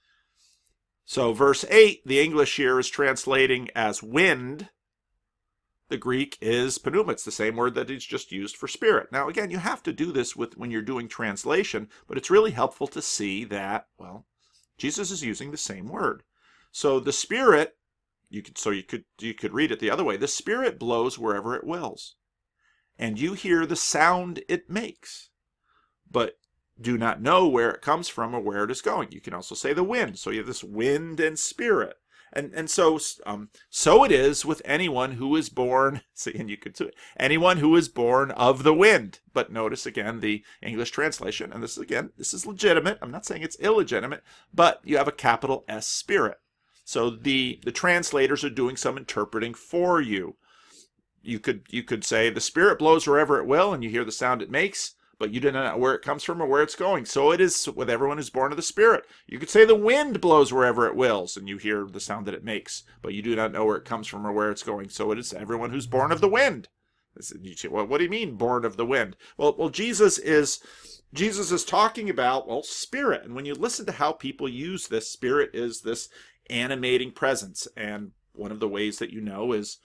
So verse 8, the English here is translating as wind. The Greek is pneuma. It's the same word that is just used for spirit. Now, again, you have to do this when you're doing translation, but it's really helpful to see that, well, Jesus is using the same word. So the spirit, you could read it the other way. The spirit blows wherever it wills, and you hear the sound it makes, but do not know where it comes from or where it is going. You can also say the wind. So you have this wind and spirit. And so it is with anyone who is born, and you could say anyone who is born of the wind. But notice again the English translation, and this is legitimate. I'm not saying it's illegitimate, but you have a capital S spirit. So the translators are doing some interpreting for you. You could say the spirit blows wherever it will, and you hear the sound it makes, but you don't know where it comes from or where it's going. So it is with everyone who's born of the Spirit. You could say the wind blows wherever it wills, and you hear the sound that it makes, but you do not know where it comes from or where it's going. So it is everyone who's born of the wind. You say, well, what do you mean, born of the wind? Well, Jesus is talking about, well, spirit. And when you listen to how people use this, spirit is this animating presence. And one of the ways that you know is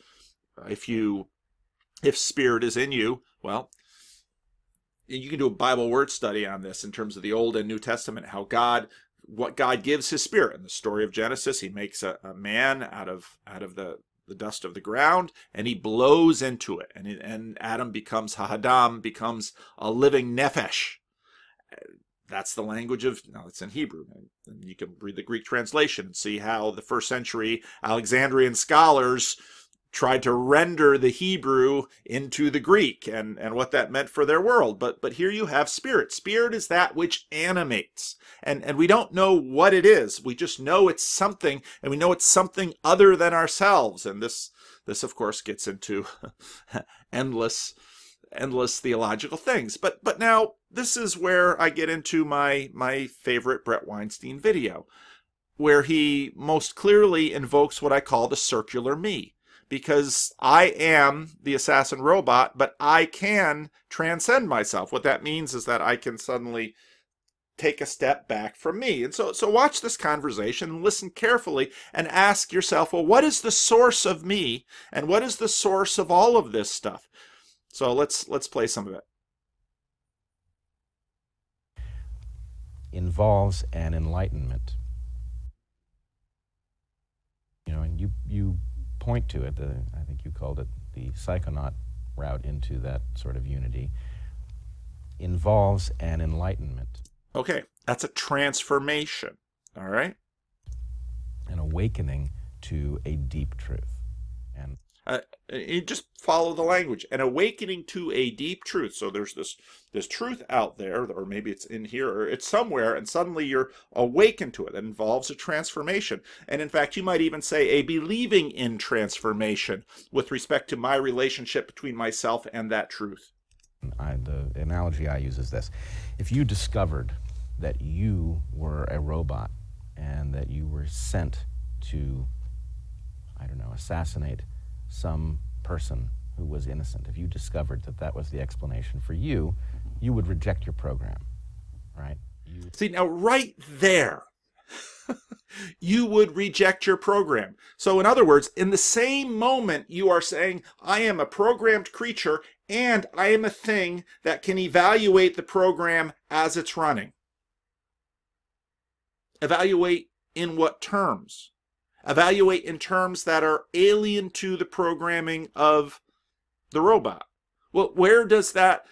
if spirit is in you, well, you can do a Bible word study on this in terms of the Old and New Testament, what God gives his spirit. In the story of Genesis, he makes a man out of the dust of the ground, and he blows into it. And Adam becomes Ha'adam, becomes a living nephesh. That's the language of, now it's in Hebrew. And you can read the Greek translation and see how the first century Alexandrian scholars tried to render the Hebrew into the Greek and what that meant for their world. But here you have spirit. Spirit is that which animates. And we don't know what it is. We just know it's something, and we know it's something other than ourselves. And this of course gets into endless theological things. But now this is where I get into my favorite Bret Weinstein video, where he most clearly invokes what I call the circular me. Because I am the assassin robot, but I can transcend myself. What that means is that I can suddenly take a step back from me. And so watch this conversation and listen carefully and ask yourself, well, what is the source of me? And what is the source of all of this stuff? So let's play some of it. Involves an enlightenment. And you point to it, I think you called it the psychonaut route into that sort of unity, involves an enlightenment. Okay, that's a transformation. All right? An awakening to a deep truth. And you just follow the language. An awakening to a deep truth. So there's this truth out there, or maybe it's in here, or it's somewhere, and suddenly you're awakened to it. That involves a transformation. And in fact, you might even say a believing in transformation with respect to my relationship between myself and that truth. The analogy I use is this. If you discovered that you were a robot and that you were sent to, I don't know, assassinate some person who was innocent, if you discovered that that was the explanation for you, you would reject your program, right? See, now right there, you would reject your program. So in other words, in the same moment you are saying, I am a programmed creature and I am a thing that can evaluate the program as it's running. Evaluate in what terms? Evaluate in terms that are alien to the programming of the robot. Well, where does that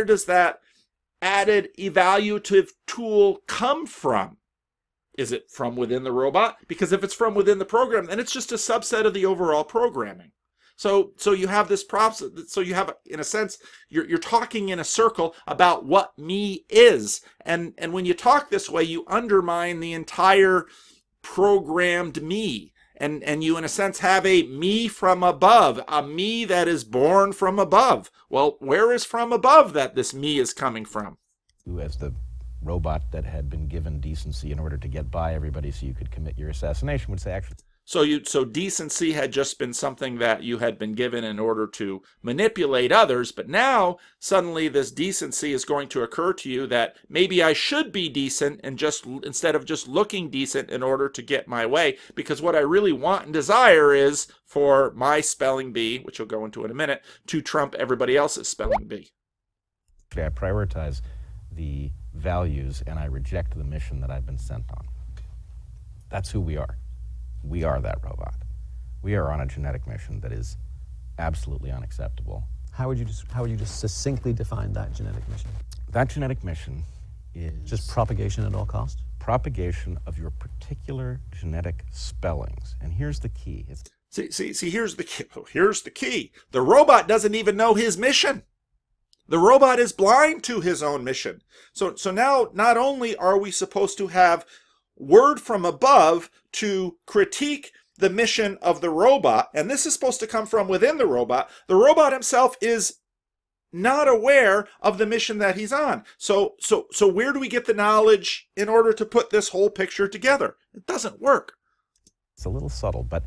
added evaluative tool come from? Is it from within the robot? Because if it's from within the program, then it's just a subset of the overall programming. So you have this process. So you have, in a sense, you're talking in a circle about what me is, and when you talk this way, you undermine the entire programmed me, and you, in a sense, have a me from above, a me that is born from above. Well, where is from above that this me is coming from? You, as the robot that had been given decency in order to get by everybody so you could commit your assassination, would say, actually, So decency had just been something that you had been given in order to manipulate others, but now suddenly this decency is going to occur to you that maybe I should be decent and just instead of just looking decent in order to get my way, because what I really want and desire is for my spelling bee, which we'll go into in a minute, to trump everybody else's spelling bee. I prioritize the values and I reject the mission that I've been sent on. That's who we are. We are that robot. We are on a genetic mission that is absolutely unacceptable. How would you just succinctly define that genetic mission? That genetic mission is just propagation at all costs? Propagation of your particular genetic spellings. And here's the key. See, here's the key. Here's the key. The robot doesn't even know his mission. The robot is blind to his own mission. So now not only are we supposed to have word from above to critique the mission of the robot, and this is supposed to come from within the robot himself is not aware of the mission that he's on. So where do we get the knowledge in order to put this whole picture together? It doesn't work. It's a little subtle, but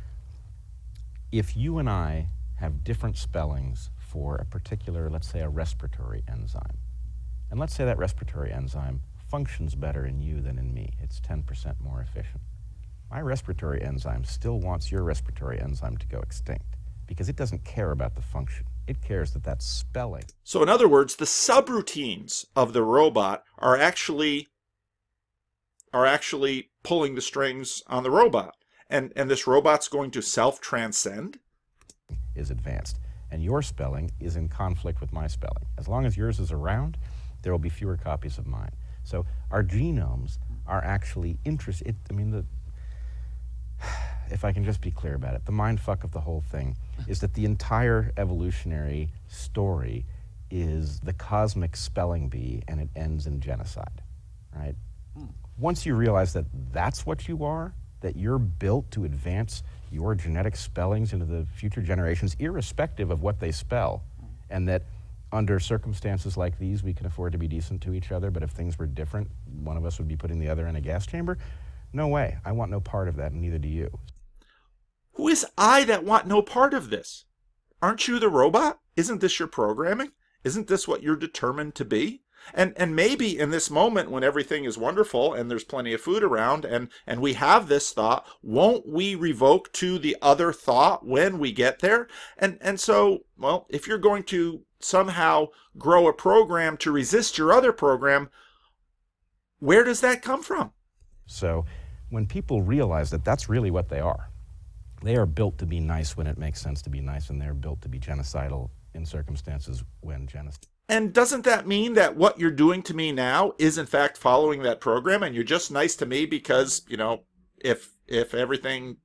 if you and I have different spellings for a particular, let's say, a respiratory enzyme, and let's say that respiratory enzyme functions better in you than in me. It's 10% more efficient. My respiratory enzyme still wants your respiratory enzyme to go extinct because it doesn't care about the function. It cares that that's spelling. So in other words, the subroutines of the robot are actually pulling the strings on the robot. And this robot's going to self-transcend? Is advanced. And your spelling is in conflict with my spelling. As long as yours is around, there will be fewer copies of mine. So our genomes are actually interested. If I can just be clear about it, the mindfuck of the whole thing is that the entire evolutionary story is the cosmic spelling bee, and it ends in genocide, right? Once you realize that that's what you are, that you're built to advance your genetic spellings into the future generations, irrespective of what they spell, and that under circumstances like these, we can afford to be decent to each other, but if things were different, one of us would be putting the other in a gas chamber? No way. I want no part of that, and neither do you. Who is I that want no part of this? Aren't you the robot? Isn't this your programming? Isn't this what you're determined to be? And maybe in this moment when everything is wonderful and there's plenty of food around and we have this thought, won't we revoke to the other thought when we get there? And so, well, if you're going to somehow grow a program to resist your other program, where does that come from? So when people realize that that's really what they are built to be nice when it makes sense to be nice, and they're built to be genocidal in circumstances when genocide. And doesn't that mean that what you're doing to me now is in fact following that program, and you're just nice to me because, if everything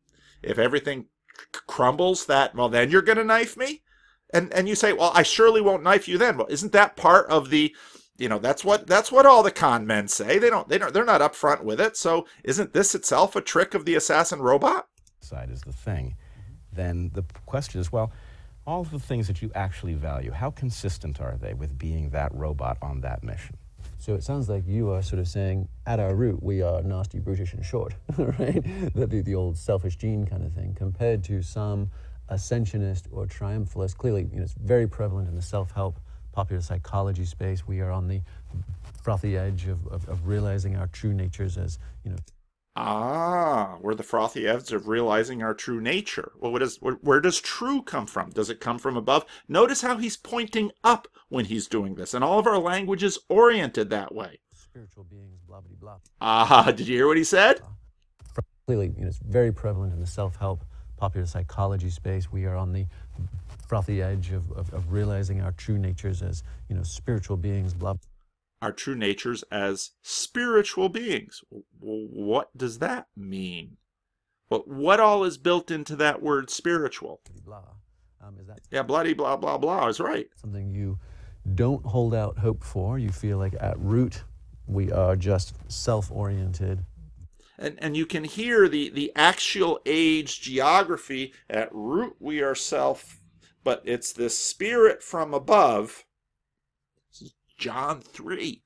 crumbles, that, well, then you're going to knife me? And you say, well, I surely won't knife you then. Well, isn't that part of the, that's what all the con men say. They're not upfront with it. So isn't this itself a trick of the assassin robot? Side is the thing. Then the question is, well, all of the things that you actually value, how consistent are they with being that robot on that mission? So it sounds like you are sort of saying, at our root, we are nasty, brutish, and short, right? The old selfish gene kind of thing, compared to some ascensionist or triumphalist. Clearly, it's very prevalent in the self-help, popular psychology space. We are on the frothy edge of realizing our true natures as, we're the frothy edge of realizing our true nature. Well, where does true come from? Does it come from above? Notice how he's pointing up when he's doing this, and all of our language is oriented that way. Spiritual beings, blah, blah, blah. Did you hear what he said? Clearly, it's very prevalent in the self-help, popular psychology space. We are on the frothy edge of realizing our true natures as, spiritual beings, blah. Our true natures as spiritual beings. What does that mean? What all is built into that word spiritual? Blah. Is that yeah, bloody blah, blah, blah is right. Something you don't hold out hope for? You feel like at root we are just self-oriented. And you can hear the axial age geography. At root we are self, but it's this spirit from above. This is John 3.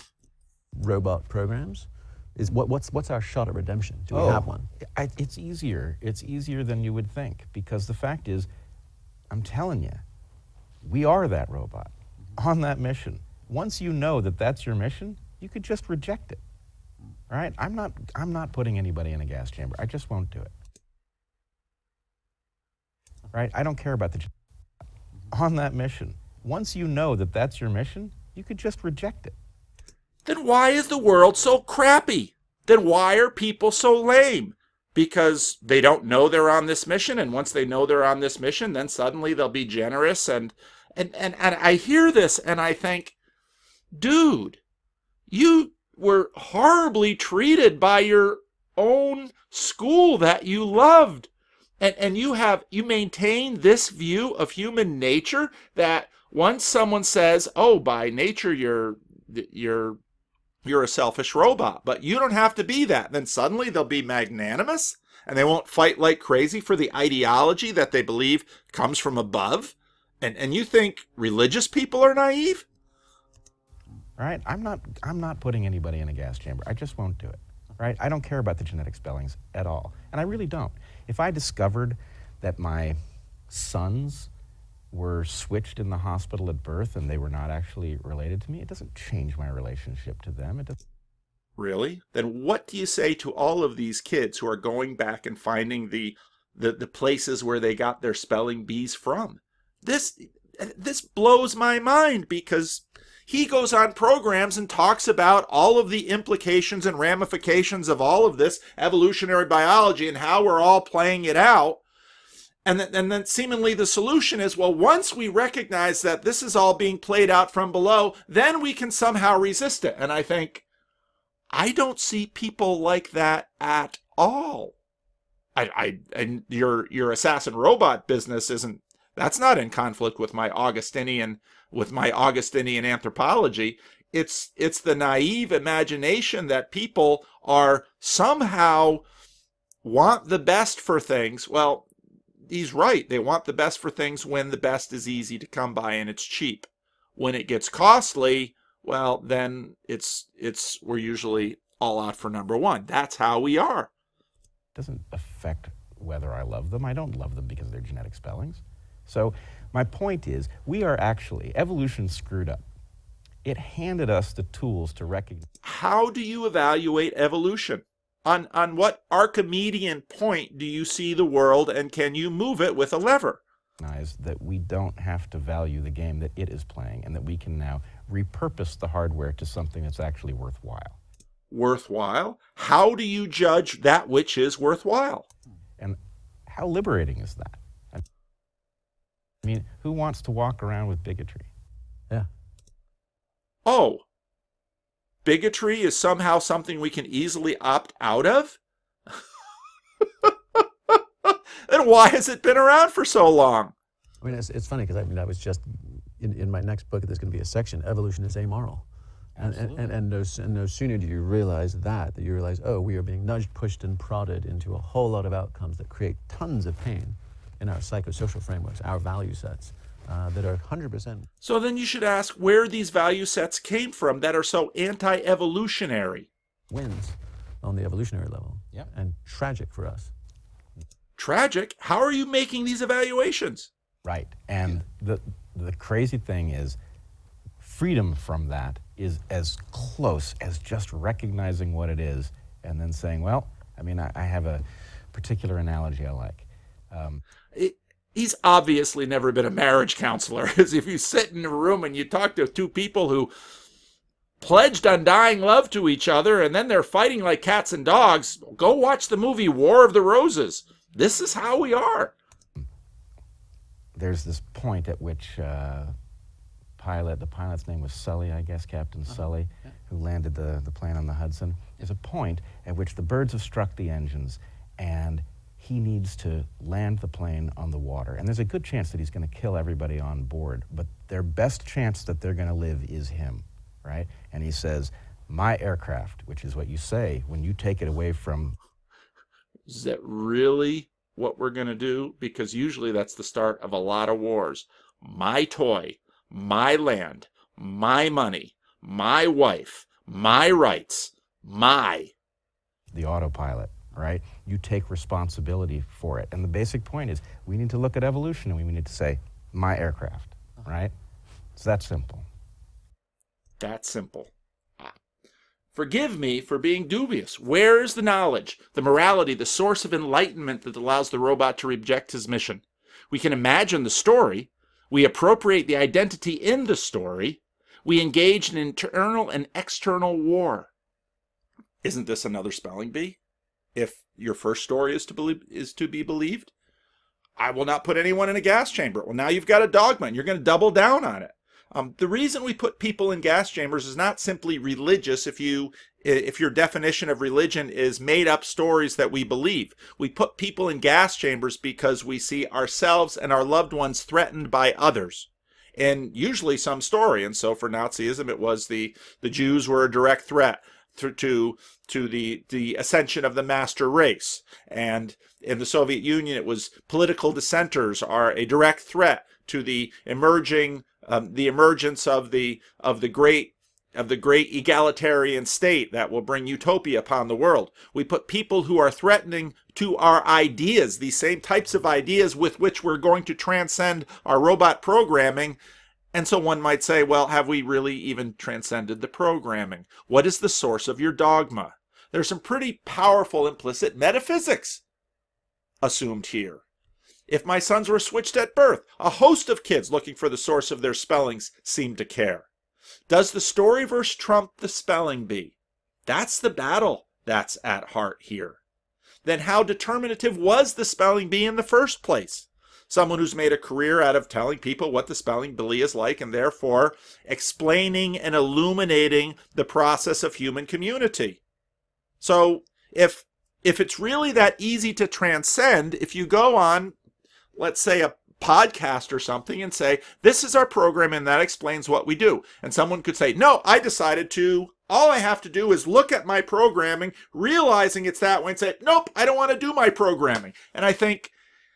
Robot programs? What's our shot at redemption? Do we have one? It's easier. It's easier than you would think, because the fact is, I'm telling you, we are that robot on that mission. Once you know that that's your mission, you could just reject it. All right? I'm not putting anybody in a gas chamber. I just won't do it. Right? I don't care about the on that mission. Once you know that that's your mission, you could just reject it. Then why is the world so crappy? Then why are people so lame? Because they don't know they're on this mission, and once they know they're on this mission, then suddenly they'll be generous. And I hear this and I think, dude, you were horribly treated by your own school that you loved. And you maintain this view of human nature that once someone says, oh, by nature you're a selfish robot, but you don't have to be that. Then suddenly they'll be magnanimous and they won't fight like crazy for the ideology that they believe comes from above. And you think religious people are naive? Right? I'm not putting anybody in a gas chamber. I just won't do it. Right? I don't care about the genetic spellings at all. And I really don't. If I discovered that my sons were switched in the hospital at birth and they were not actually related to me, it doesn't change my relationship to them. It doesn't. Really? Then what do you say to all of these kids who are going back and finding the places where they got their spelling bees from? This blows my mind, because he goes on programs and talks about all of the implications and ramifications of all of this evolutionary biology and how we're all playing it out. And then seemingly the solution is, well, once we recognize that this is all being played out from below, then we can somehow resist it. And I think, I don't see people like that at all. And your assassin robot business that's not in conflict with my Augustinian anthropology. It's the naive imagination that people are somehow want the best for things. Well, he's right. They want the best for things when the best is easy to come by and it's cheap. When it gets costly, well, then we're usually all out for number one. That's how we are. It doesn't affect whether I love them. I don't love them because of their genetic spellings. So my point is, evolution screwed up. It handed us the tools to recognize. How do you evaluate evolution? On what Archimedean point do you see the world, and can you move it with a lever? That we don't have to value the game that it is playing, and that we can now repurpose the hardware to something that's actually worthwhile. Worthwhile? How do you judge that which is worthwhile? And how liberating is that? I mean, who wants to walk around with bigotry? Yeah. oh, bigotry is somehow something we can easily opt out of? Then why has it been around for so long? I mean, it's funny because I was just, in my next book, there's going to be a section, Evolution is Amoral. And no sooner do you realize that you realize, oh, we are being nudged, pushed, and prodded into a whole lot of outcomes that create tons of pain in our psychosocial frameworks, our value sets, that are 100%. So then you should ask where these value sets came from that are so anti-evolutionary. Wins on the evolutionary level. Yep. And tragic for us. Tragic? How are you making these evaluations? Right. And the crazy thing is, freedom from that is as close as just recognizing what it is and then saying, well, I mean, I have a particular analogy I like. He's obviously never been a marriage counselor. Because if you sit in a room and you talk to two people who pledged undying love to each other and then they're fighting like cats and dogs, go watch the movie War of the Roses. This is how we are. There's this point at which the pilot's name was Sully, I guess, Captain Sully, who landed the plane on the Hudson. There's a point at which the birds have struck the engines and he needs to land the plane on the water. And there's a good chance that he's going to kill everybody on board, but their best chance that they're going to live is him, right? And he says, my aircraft, which is what you say when you take it away from... Is that really what we're going to do? Because usually that's the start of a lot of wars. My toy, my land, my money, my wife, my rights, my... The autopilot, right? You take responsibility for it. And the basic point is we need to look at evolution and we need to say, my aircraft, right? It's that simple. That simple. Forgive me for being dubious. Where is the knowledge, the morality, the source of enlightenment that allows the robot to reject his mission? We can imagine the story. We appropriate the identity in the story. We engage in internal and external war. Isn't this another spelling bee? If your first story is to be believed, I will not put anyone in a gas chamber. Well, now you've got a dogma and you're going to double down on it. The reason we put people in gas chambers is not simply religious. If your definition of religion is made up stories that we believe, we put people in gas chambers because we see ourselves and our loved ones threatened by others, and usually some story. And so for Nazism, it was the Jews were a direct threat to the ascension of the master race, and in the Soviet Union, it was political dissenters are a direct threat to the emergence of the great egalitarian state that will bring utopia upon the world. We put people who are threatening to our ideas, these same types of ideas with which we're going to transcend our robot programming. And so one might say, well, have we really even transcended the programming? What is the source of your dogma? There's some pretty powerful implicit metaphysics assumed here. If my sons were switched at birth, a host of kids looking for the source of their spellings seem to care. Does the storyverse trump the spelling bee? That's the battle that's at heart here. Then how determinative was the spelling bee in the first place? Someone who's made a career out of telling people what the spelling bee is like and therefore explaining and illuminating the process of human community. So if it's really that easy to transcend, if you go on, let's say, a podcast or something and say, this is our program and that explains what we do. And someone could say, no, I decided to, all I have to do is look at my programming, realizing it's that way, and say, nope, I don't want to do my programming. And I think,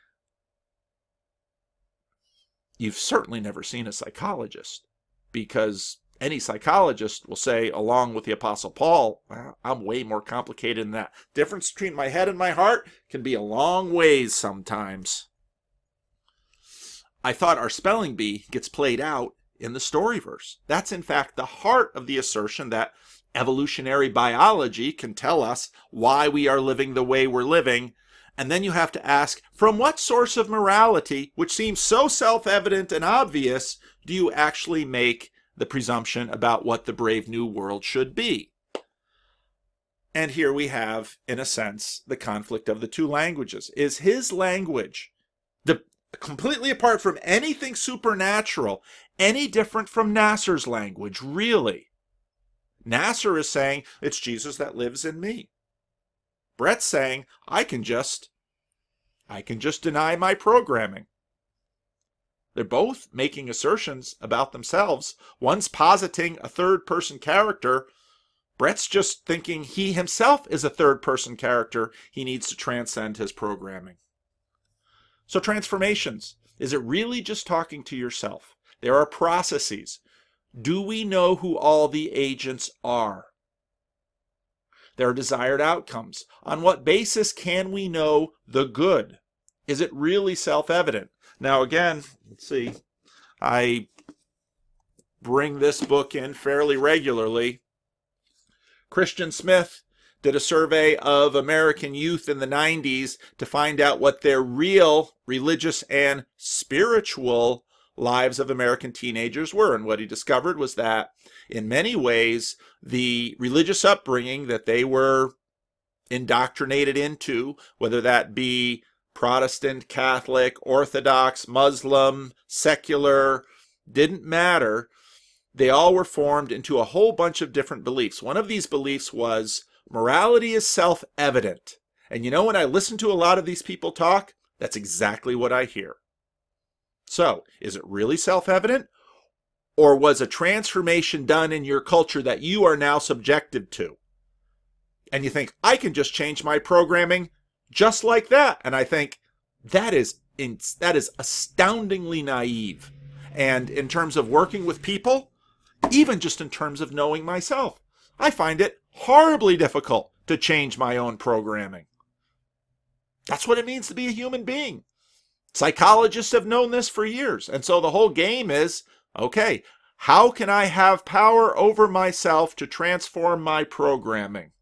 you've certainly never seen a psychologist, because any psychologist will say, along with the Apostle Paul, well, I'm way more complicated than that. Difference between my head and my heart can be a long ways sometimes. I thought our spelling bee gets played out in the storyverse. That's in fact the heart of the assertion that evolutionary biology can tell us why we are living the way we're living. And then you have to ask, from what source of morality, which seems so self-evident and obvious, do you actually make the presumption about what the brave new world should be? And here we have, in a sense, the conflict of the two languages. Is his language completely apart from anything supernatural, any different from Nasser's language, really. Nasser is saying, it's Jesus that lives in me. Brett's saying, I can just deny my programming. They're both making assertions about themselves. One's positing a third-person character. Brett's just thinking he himself is a third-person character. He needs to transcend his programming. So transformations. Is it really just talking to yourself? There are processes. Do we know who all the agents are? There are desired outcomes. On what basis can we know the good? Is it really self-evident? Now again, let's see. I bring this book in fairly regularly. Christian Smith did a survey of American youth in the 90s to find out what their real religious and spiritual lives of American teenagers were. And what he discovered was that in many ways, the religious upbringing that they were indoctrinated into, whether that be Protestant, Catholic, Orthodox, Muslim, secular, didn't matter. They all were formed into a whole bunch of different beliefs. One of these beliefs was morality is self-evident. And you know, when I listen to a lot of these people talk, that's exactly what I hear. So, is it really self-evident? Or was a transformation done in your culture that you are now subjected to? And you think, I can just change my programming just like that. And I think that is astoundingly naive. And in terms of working with people, even just in terms of knowing myself, I find it horribly difficult to change my own programming. That's what it means to be a human being. Psychologists have known this for years. And so the whole game is, okay, how can I have power over myself to transform my programming?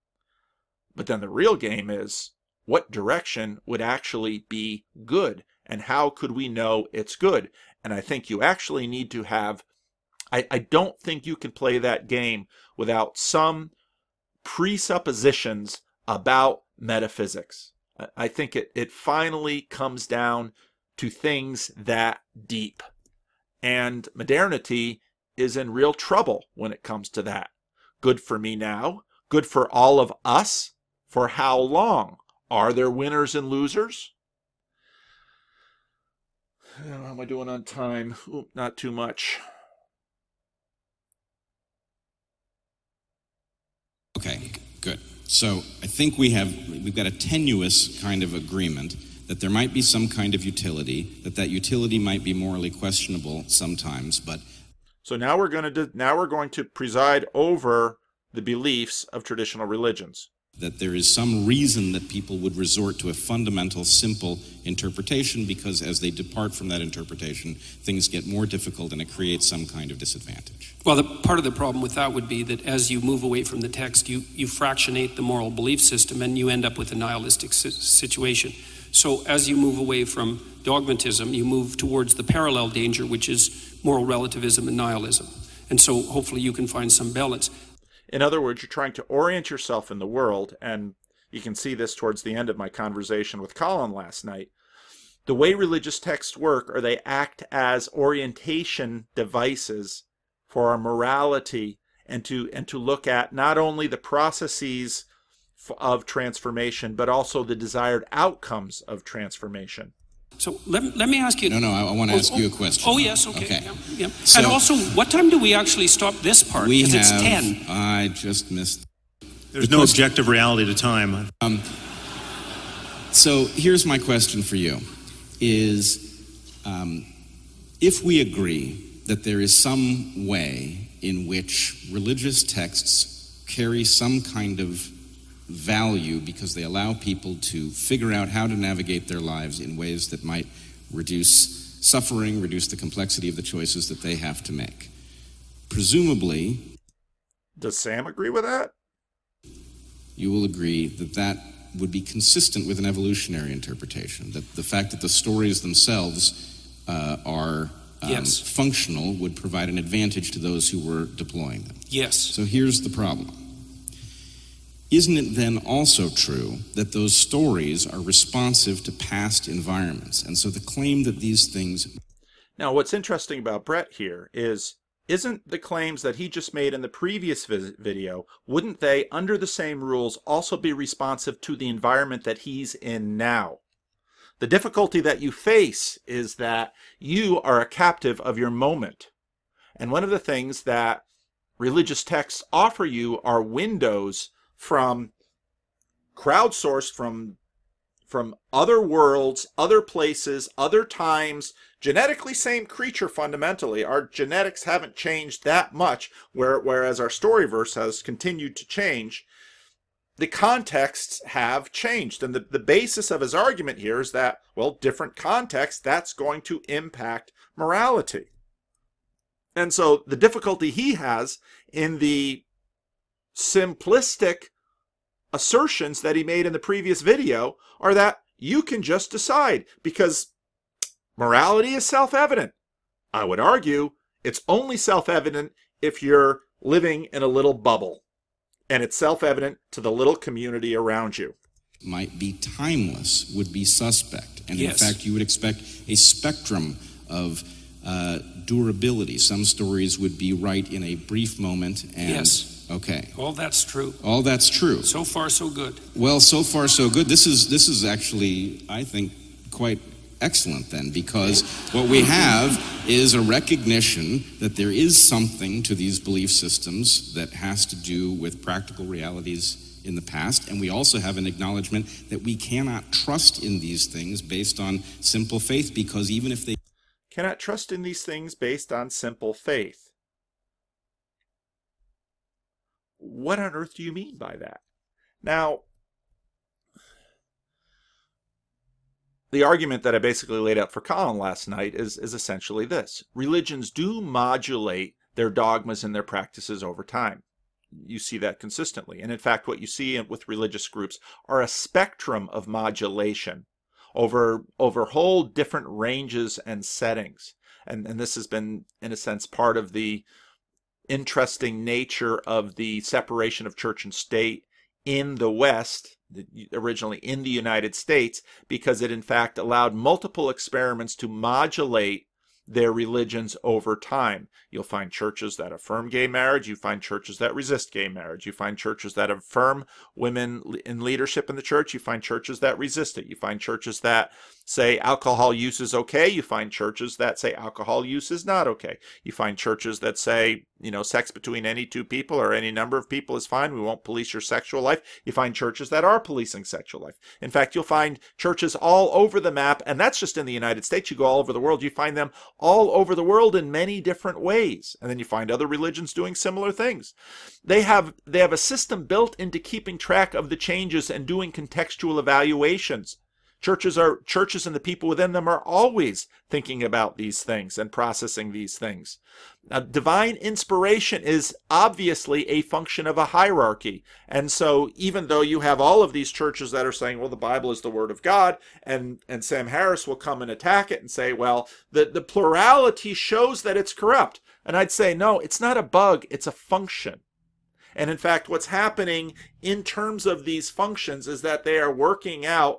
But then the real game is, what direction would actually be good? And how could we know it's good? And I think you actually need to have, I don't think you can play that game without some presuppositions about metaphysics. I think it finally comes down to things that deep. And modernity is in real trouble when it comes to that. Good for me now, good for all of us. For how long? Are there winners and losers? How am I doing on time? Ooh, not too much. Okay, good. So I think we've got a tenuous kind of agreement that there might be some kind of utility, that utility might be morally questionable sometimes, but so now we're going to preside over the beliefs of traditional religions. That there is some reason that people would resort to a fundamental, simple interpretation, because as they depart from that interpretation, things get more difficult and it creates some kind of disadvantage. Well, part of the problem with that would be that as you move away from the text, you fractionate the moral belief system and you end up with a nihilistic situation. So as you move away from dogmatism, you move towards the parallel danger, which is moral relativism and nihilism. And so hopefully you can find some balance. In other words, you're trying to orient yourself in the world, and you can see this towards the end of my conversation with Colin last night. The way religious texts work are they act as orientation devices for our morality and to look at not only the processes of transformation, but also the desired outcomes of transformation. So let me ask you... No, I want to ask you a question. Oh, yes, okay. Yeah. So, and also, what time do we actually stop this part? Because it's 10. I just missed... There's no objective reality to time. So here's my question for you, is if we agree that there is some way in which religious texts carry some kind of value because they allow people to figure out how to navigate their lives in ways that might reduce suffering, reduce the complexity of the choices that they have to make. Presumably... Does Sam agree with that? You will agree that would be consistent with an evolutionary interpretation, that the fact that the stories themselves are functional would provide an advantage to those who were deploying them. Yes. So here's the problem. isn't it then also true that those stories are responsive to past environments? And so the claim that these things... Now, what's interesting about Brett here is, isn't the claims that he just made in the previous video, wouldn't they, under the same rules, also be responsive to the environment that he's in now? The difficulty that you face is that you are a captive of your moment. And one of the things that religious texts offer you are windows from crowdsourced from other worlds, other places, other times, genetically same creature fundamentally. Our genetics haven't changed that much, whereas our story verse has continued to change. The contexts have changed. And the basis of his argument here is that, well, different context, that's going to impact morality. And so the difficulty he has in the simplistic assertions that he made in the previous video are that you can just decide, because morality is self-evident. I would argue it's only self-evident if you're living in a little bubble, and it's self-evident to the little community around you. Might be timeless, would be suspect. And yes. In fact, you would expect a spectrum of durability. Some stories would be right in a brief moment. And, yes. Okay. All that's true. All that's true. So far, so good. Well, so far, so good. This is actually, I think, quite excellent then, because what we have is a recognition that there is something to these belief systems that has to do with practical realities in the past, and we also have an acknowledgement that we cannot trust in these things based on simple faith, because even if they cannot trust in these things based on simple faith. What on earth do you mean by that? Now, the argument that I basically laid out for Colin last night is essentially this. Religions do modulate their dogmas and their practices over time. You see that consistently. And in fact, what you see with religious groups are a spectrum of modulation over whole different ranges and settings. And this has been, in a sense, part of the interesting nature of the separation of church and state in the West, originally in the United States, because it in fact allowed multiple experiments to modulate their religions over time. You'll find churches that affirm gay marriage. You find churches that resist gay marriage. You find churches that affirm women in leadership in the church. You find churches that resist it. You find churches that say alcohol use is okay. You find churches that say alcohol use is not okay. You find churches that say, sex between any two people or any number of people is fine. We won't police your sexual life. You find churches that are policing sexual life. In fact, you'll find churches all over the map, and that's just in the United States. You go all over the world, you find them all over the world in many different ways. And then you find other religions doing similar things. They have a system built into keeping track of the changes and doing contextual evaluations. Churches and the people within them are always thinking about these things and processing these things. Now, divine inspiration is obviously a function of a hierarchy. And so even though you have all of these churches that are saying, well, the Bible is the Word of God, and Sam Harris will come and attack it and say, well, the plurality shows that it's corrupt. And I'd say, no, it's not a bug, it's a function. And in fact, what's happening in terms of these functions is that they are working out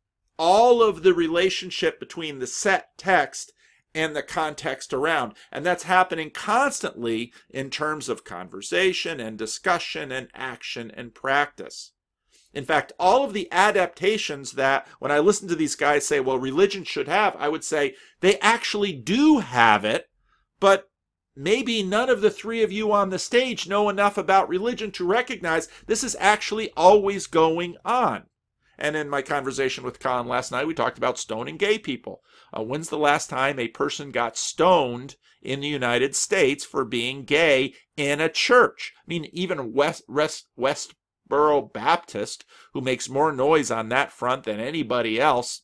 all of the relationship between the set text and the context around. And that's happening constantly in terms of conversation and discussion and action and practice. In fact, all of the adaptations that when I listen to these guys say, well, religion should have, I would say they actually do have it, but maybe none of the three of you on the stage know enough about religion to recognize this is actually always going on. And in my conversation with Colin last night, we talked about stoning gay people. When's the last time a person got stoned in the United States for being gay in a church? I mean, even Westboro Baptist, who makes more noise on that front than anybody else,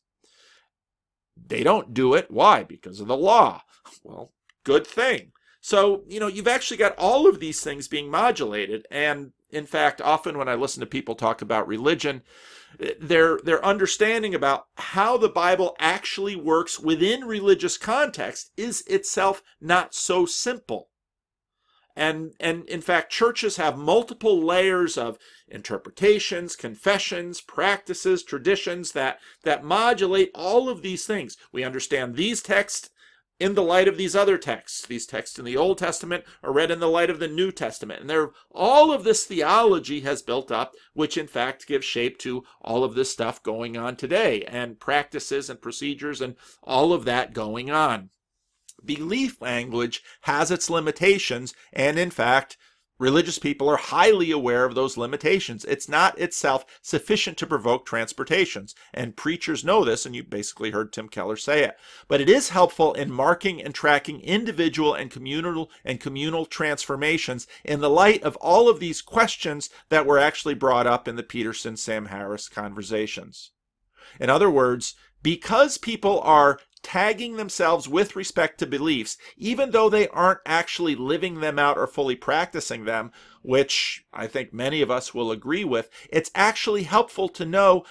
they don't do it. Why? Because of the law. Well, good thing. So, you've actually got all of these things being modulated. And in fact, often when I listen to people talk about religion, their understanding about how the Bible actually works within religious context is itself not so simple. And in fact, churches have multiple layers of interpretations, confessions, practices, traditions that modulate all of these things. We understand these texts in the light of these other texts. These texts in the Old Testament are read in the light of the New Testament. And all of this theology has built up, which in fact gives shape to all of this stuff going on today, and practices and procedures and all of that going on. Belief language has its limitations, and in fact, religious people are highly aware of those limitations. It's not itself sufficient to provoke transportations, and preachers know this, and you basically heard Tim Keller say it. But it is helpful in marking and tracking individual and communal transformations in the light of all of these questions that were actually brought up in the Peterson-Sam Harris conversations. In other words, because people are tagging themselves with respect to beliefs, even though they aren't actually living them out or fully practicing them, which I think many of us will agree with, it's actually helpful to know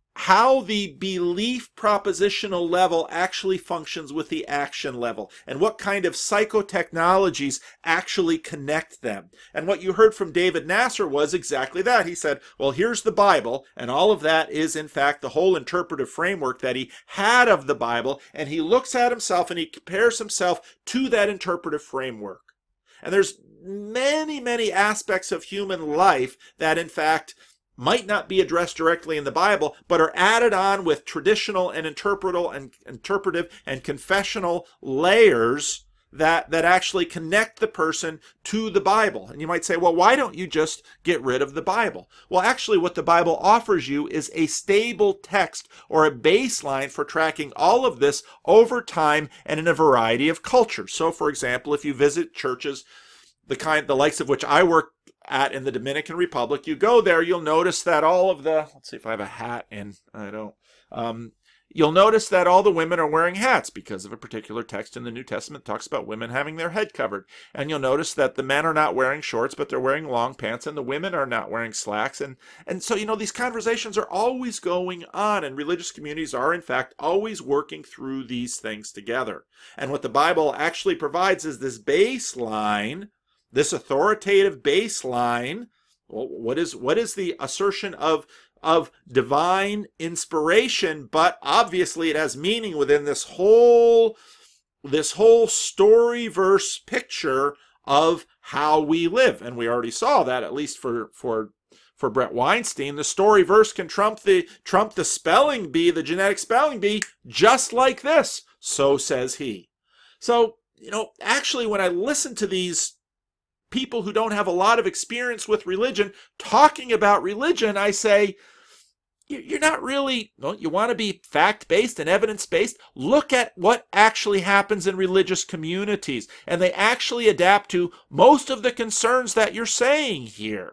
how the belief propositional level actually functions with the action level, and what kind of psychotechnologies actually connect them. And what you heard from David Nasser was exactly that. He said, well, here's the Bible, and all of that is in fact the whole interpretive framework that he had of the Bible, and he looks at himself and he compares himself to that interpretive framework. And there's many, many aspects of human life that in fact might not be addressed directly in the Bible, but are added on with traditional and interpretive and confessional layers that actually connect the person to the Bible. And you might say, well, why don't you just get rid of the Bible? Well, actually, what the Bible offers you is a stable text or a baseline for tracking all of this over time and in a variety of cultures. So, for example, if you visit churches, the likes of which I work at in the Dominican Republic, you go there, you'll notice that all of the, let's see if I have a hat in, I don't, you'll notice that all the women are wearing hats because of a particular text in the New Testament that talks about women having their head covered. And you'll notice that the men are not wearing shorts, but they're wearing long pants, and the women are not wearing slacks. And so, these conversations are always going on, and religious communities are, in fact, always working through these things together. And what the Bible actually provides is this baseline, this authoritative baseline. Well, what is the assertion of divine inspiration? But obviously it has meaning within this whole story verse picture of how we live. And we already saw that, at least for Brett Weinstein, the story verse can trump the spelling bee, the genetic spelling bee, just like this. So says he. So, actually when I listen to these people who don't have a lot of experience with religion talking about religion, I say, you're not really, you want to be fact-based and evidence-based? Look at what actually happens in religious communities, and they actually adapt to most of the concerns that you're saying here.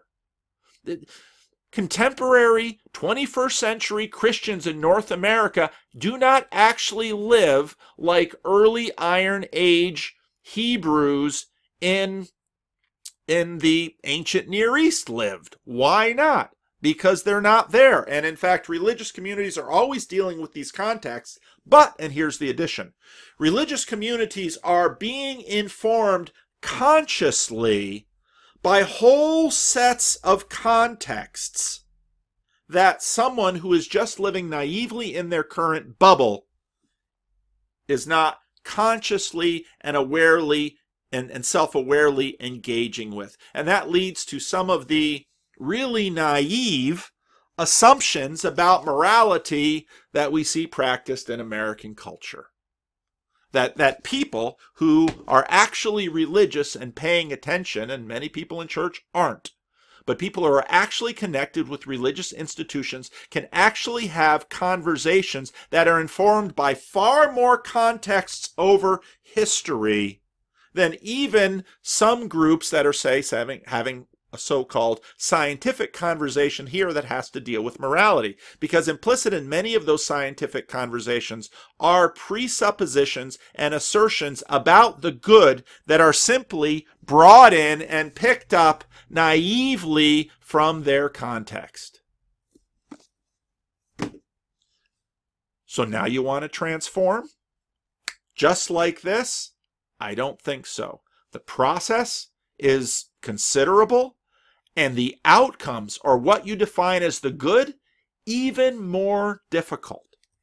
Contemporary 21st century Christians in North America do not actually live like early Iron Age Hebrews in the ancient Near East lived. Why not? Because they're not there. And in fact, religious communities are always dealing with these contexts. But, and here's the addition, religious communities are being informed consciously by whole sets of contexts that someone who is just living naively in their current bubble is not consciously and awarely and self-awarely engaging with. And that leads to some of the really naive assumptions about morality that we see practiced in American culture. That people who are actually religious and paying attention, and many people in church aren't, but people who are actually connected with religious institutions can actually have conversations that are informed by far more contexts over history than even some groups that are, say, having a so-called scientific conversation here that has to deal with morality. Because implicit in many of those scientific conversations are presuppositions and assertions about the good that are simply brought in and picked up naively from their context. So now you want to transform? Just like this? I don't think so. The process is considerable, and the outcomes, or what you define as the good, even more difficult.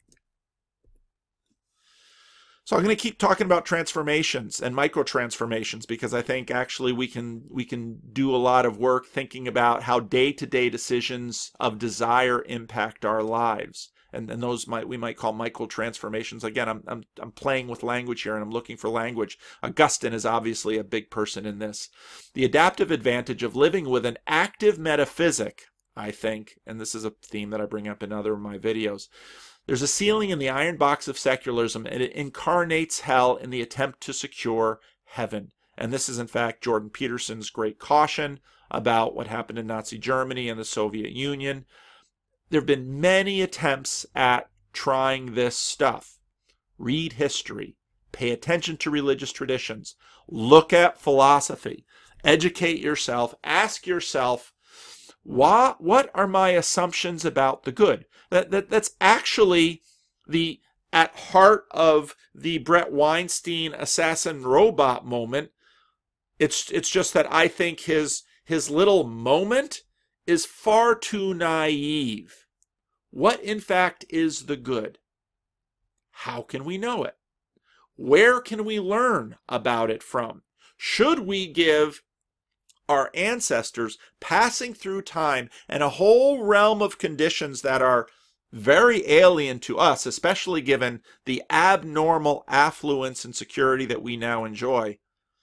So I'm going to keep talking about transformations and micro-transformations, because I think actually we can do a lot of work thinking about how day-to-day decisions of desire impact our lives. And those we might call micro-transformations. Again, I'm playing with language here, and I'm looking for language. Augustine is obviously a big person in this. The adaptive advantage of living with an active metaphysic, I think, and this is a theme that I bring up in other of my videos, there's a ceiling in the iron box of secularism, and it incarnates hell in the attempt to secure heaven. And this is, in fact, Jordan Peterson's great caution about what happened in Nazi Germany and the Soviet Union. There have been many attempts at trying this stuff. Read history. Pay attention to religious traditions. Look at philosophy. Educate yourself. Ask yourself, what are my assumptions about the good? That's actually the at heart of the Brett Weinstein assassin robot moment. It's just that I think his little moment is far too naive. What, in fact, is the good? How can we know it? Where can we learn about it from? Should we give our ancestors passing through time and a whole realm of conditions that are very alien to us, especially given the abnormal affluence and security that we now enjoy,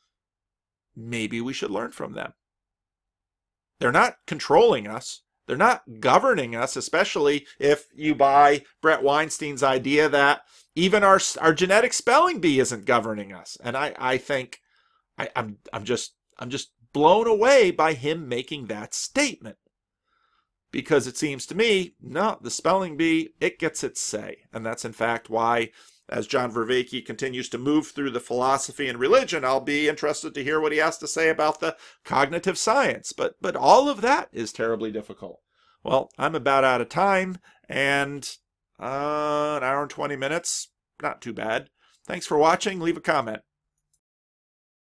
maybe we should learn from them. They're not controlling us. They're not governing us, especially if you buy Brett Weinstein's idea that even our genetic spelling bee isn't governing us. And I think I'm just blown away by him making that statement. Because it seems to me, no, the spelling bee, it gets its say. And that's in fact why, as John Vervaeke continues to move through the philosophy and religion, I'll be interested to hear what he has to say about the cognitive science. But all of that is terribly difficult. Well, I'm about out of time, and an hour and 20 minutes, not too bad. Thanks for watching. Leave a comment.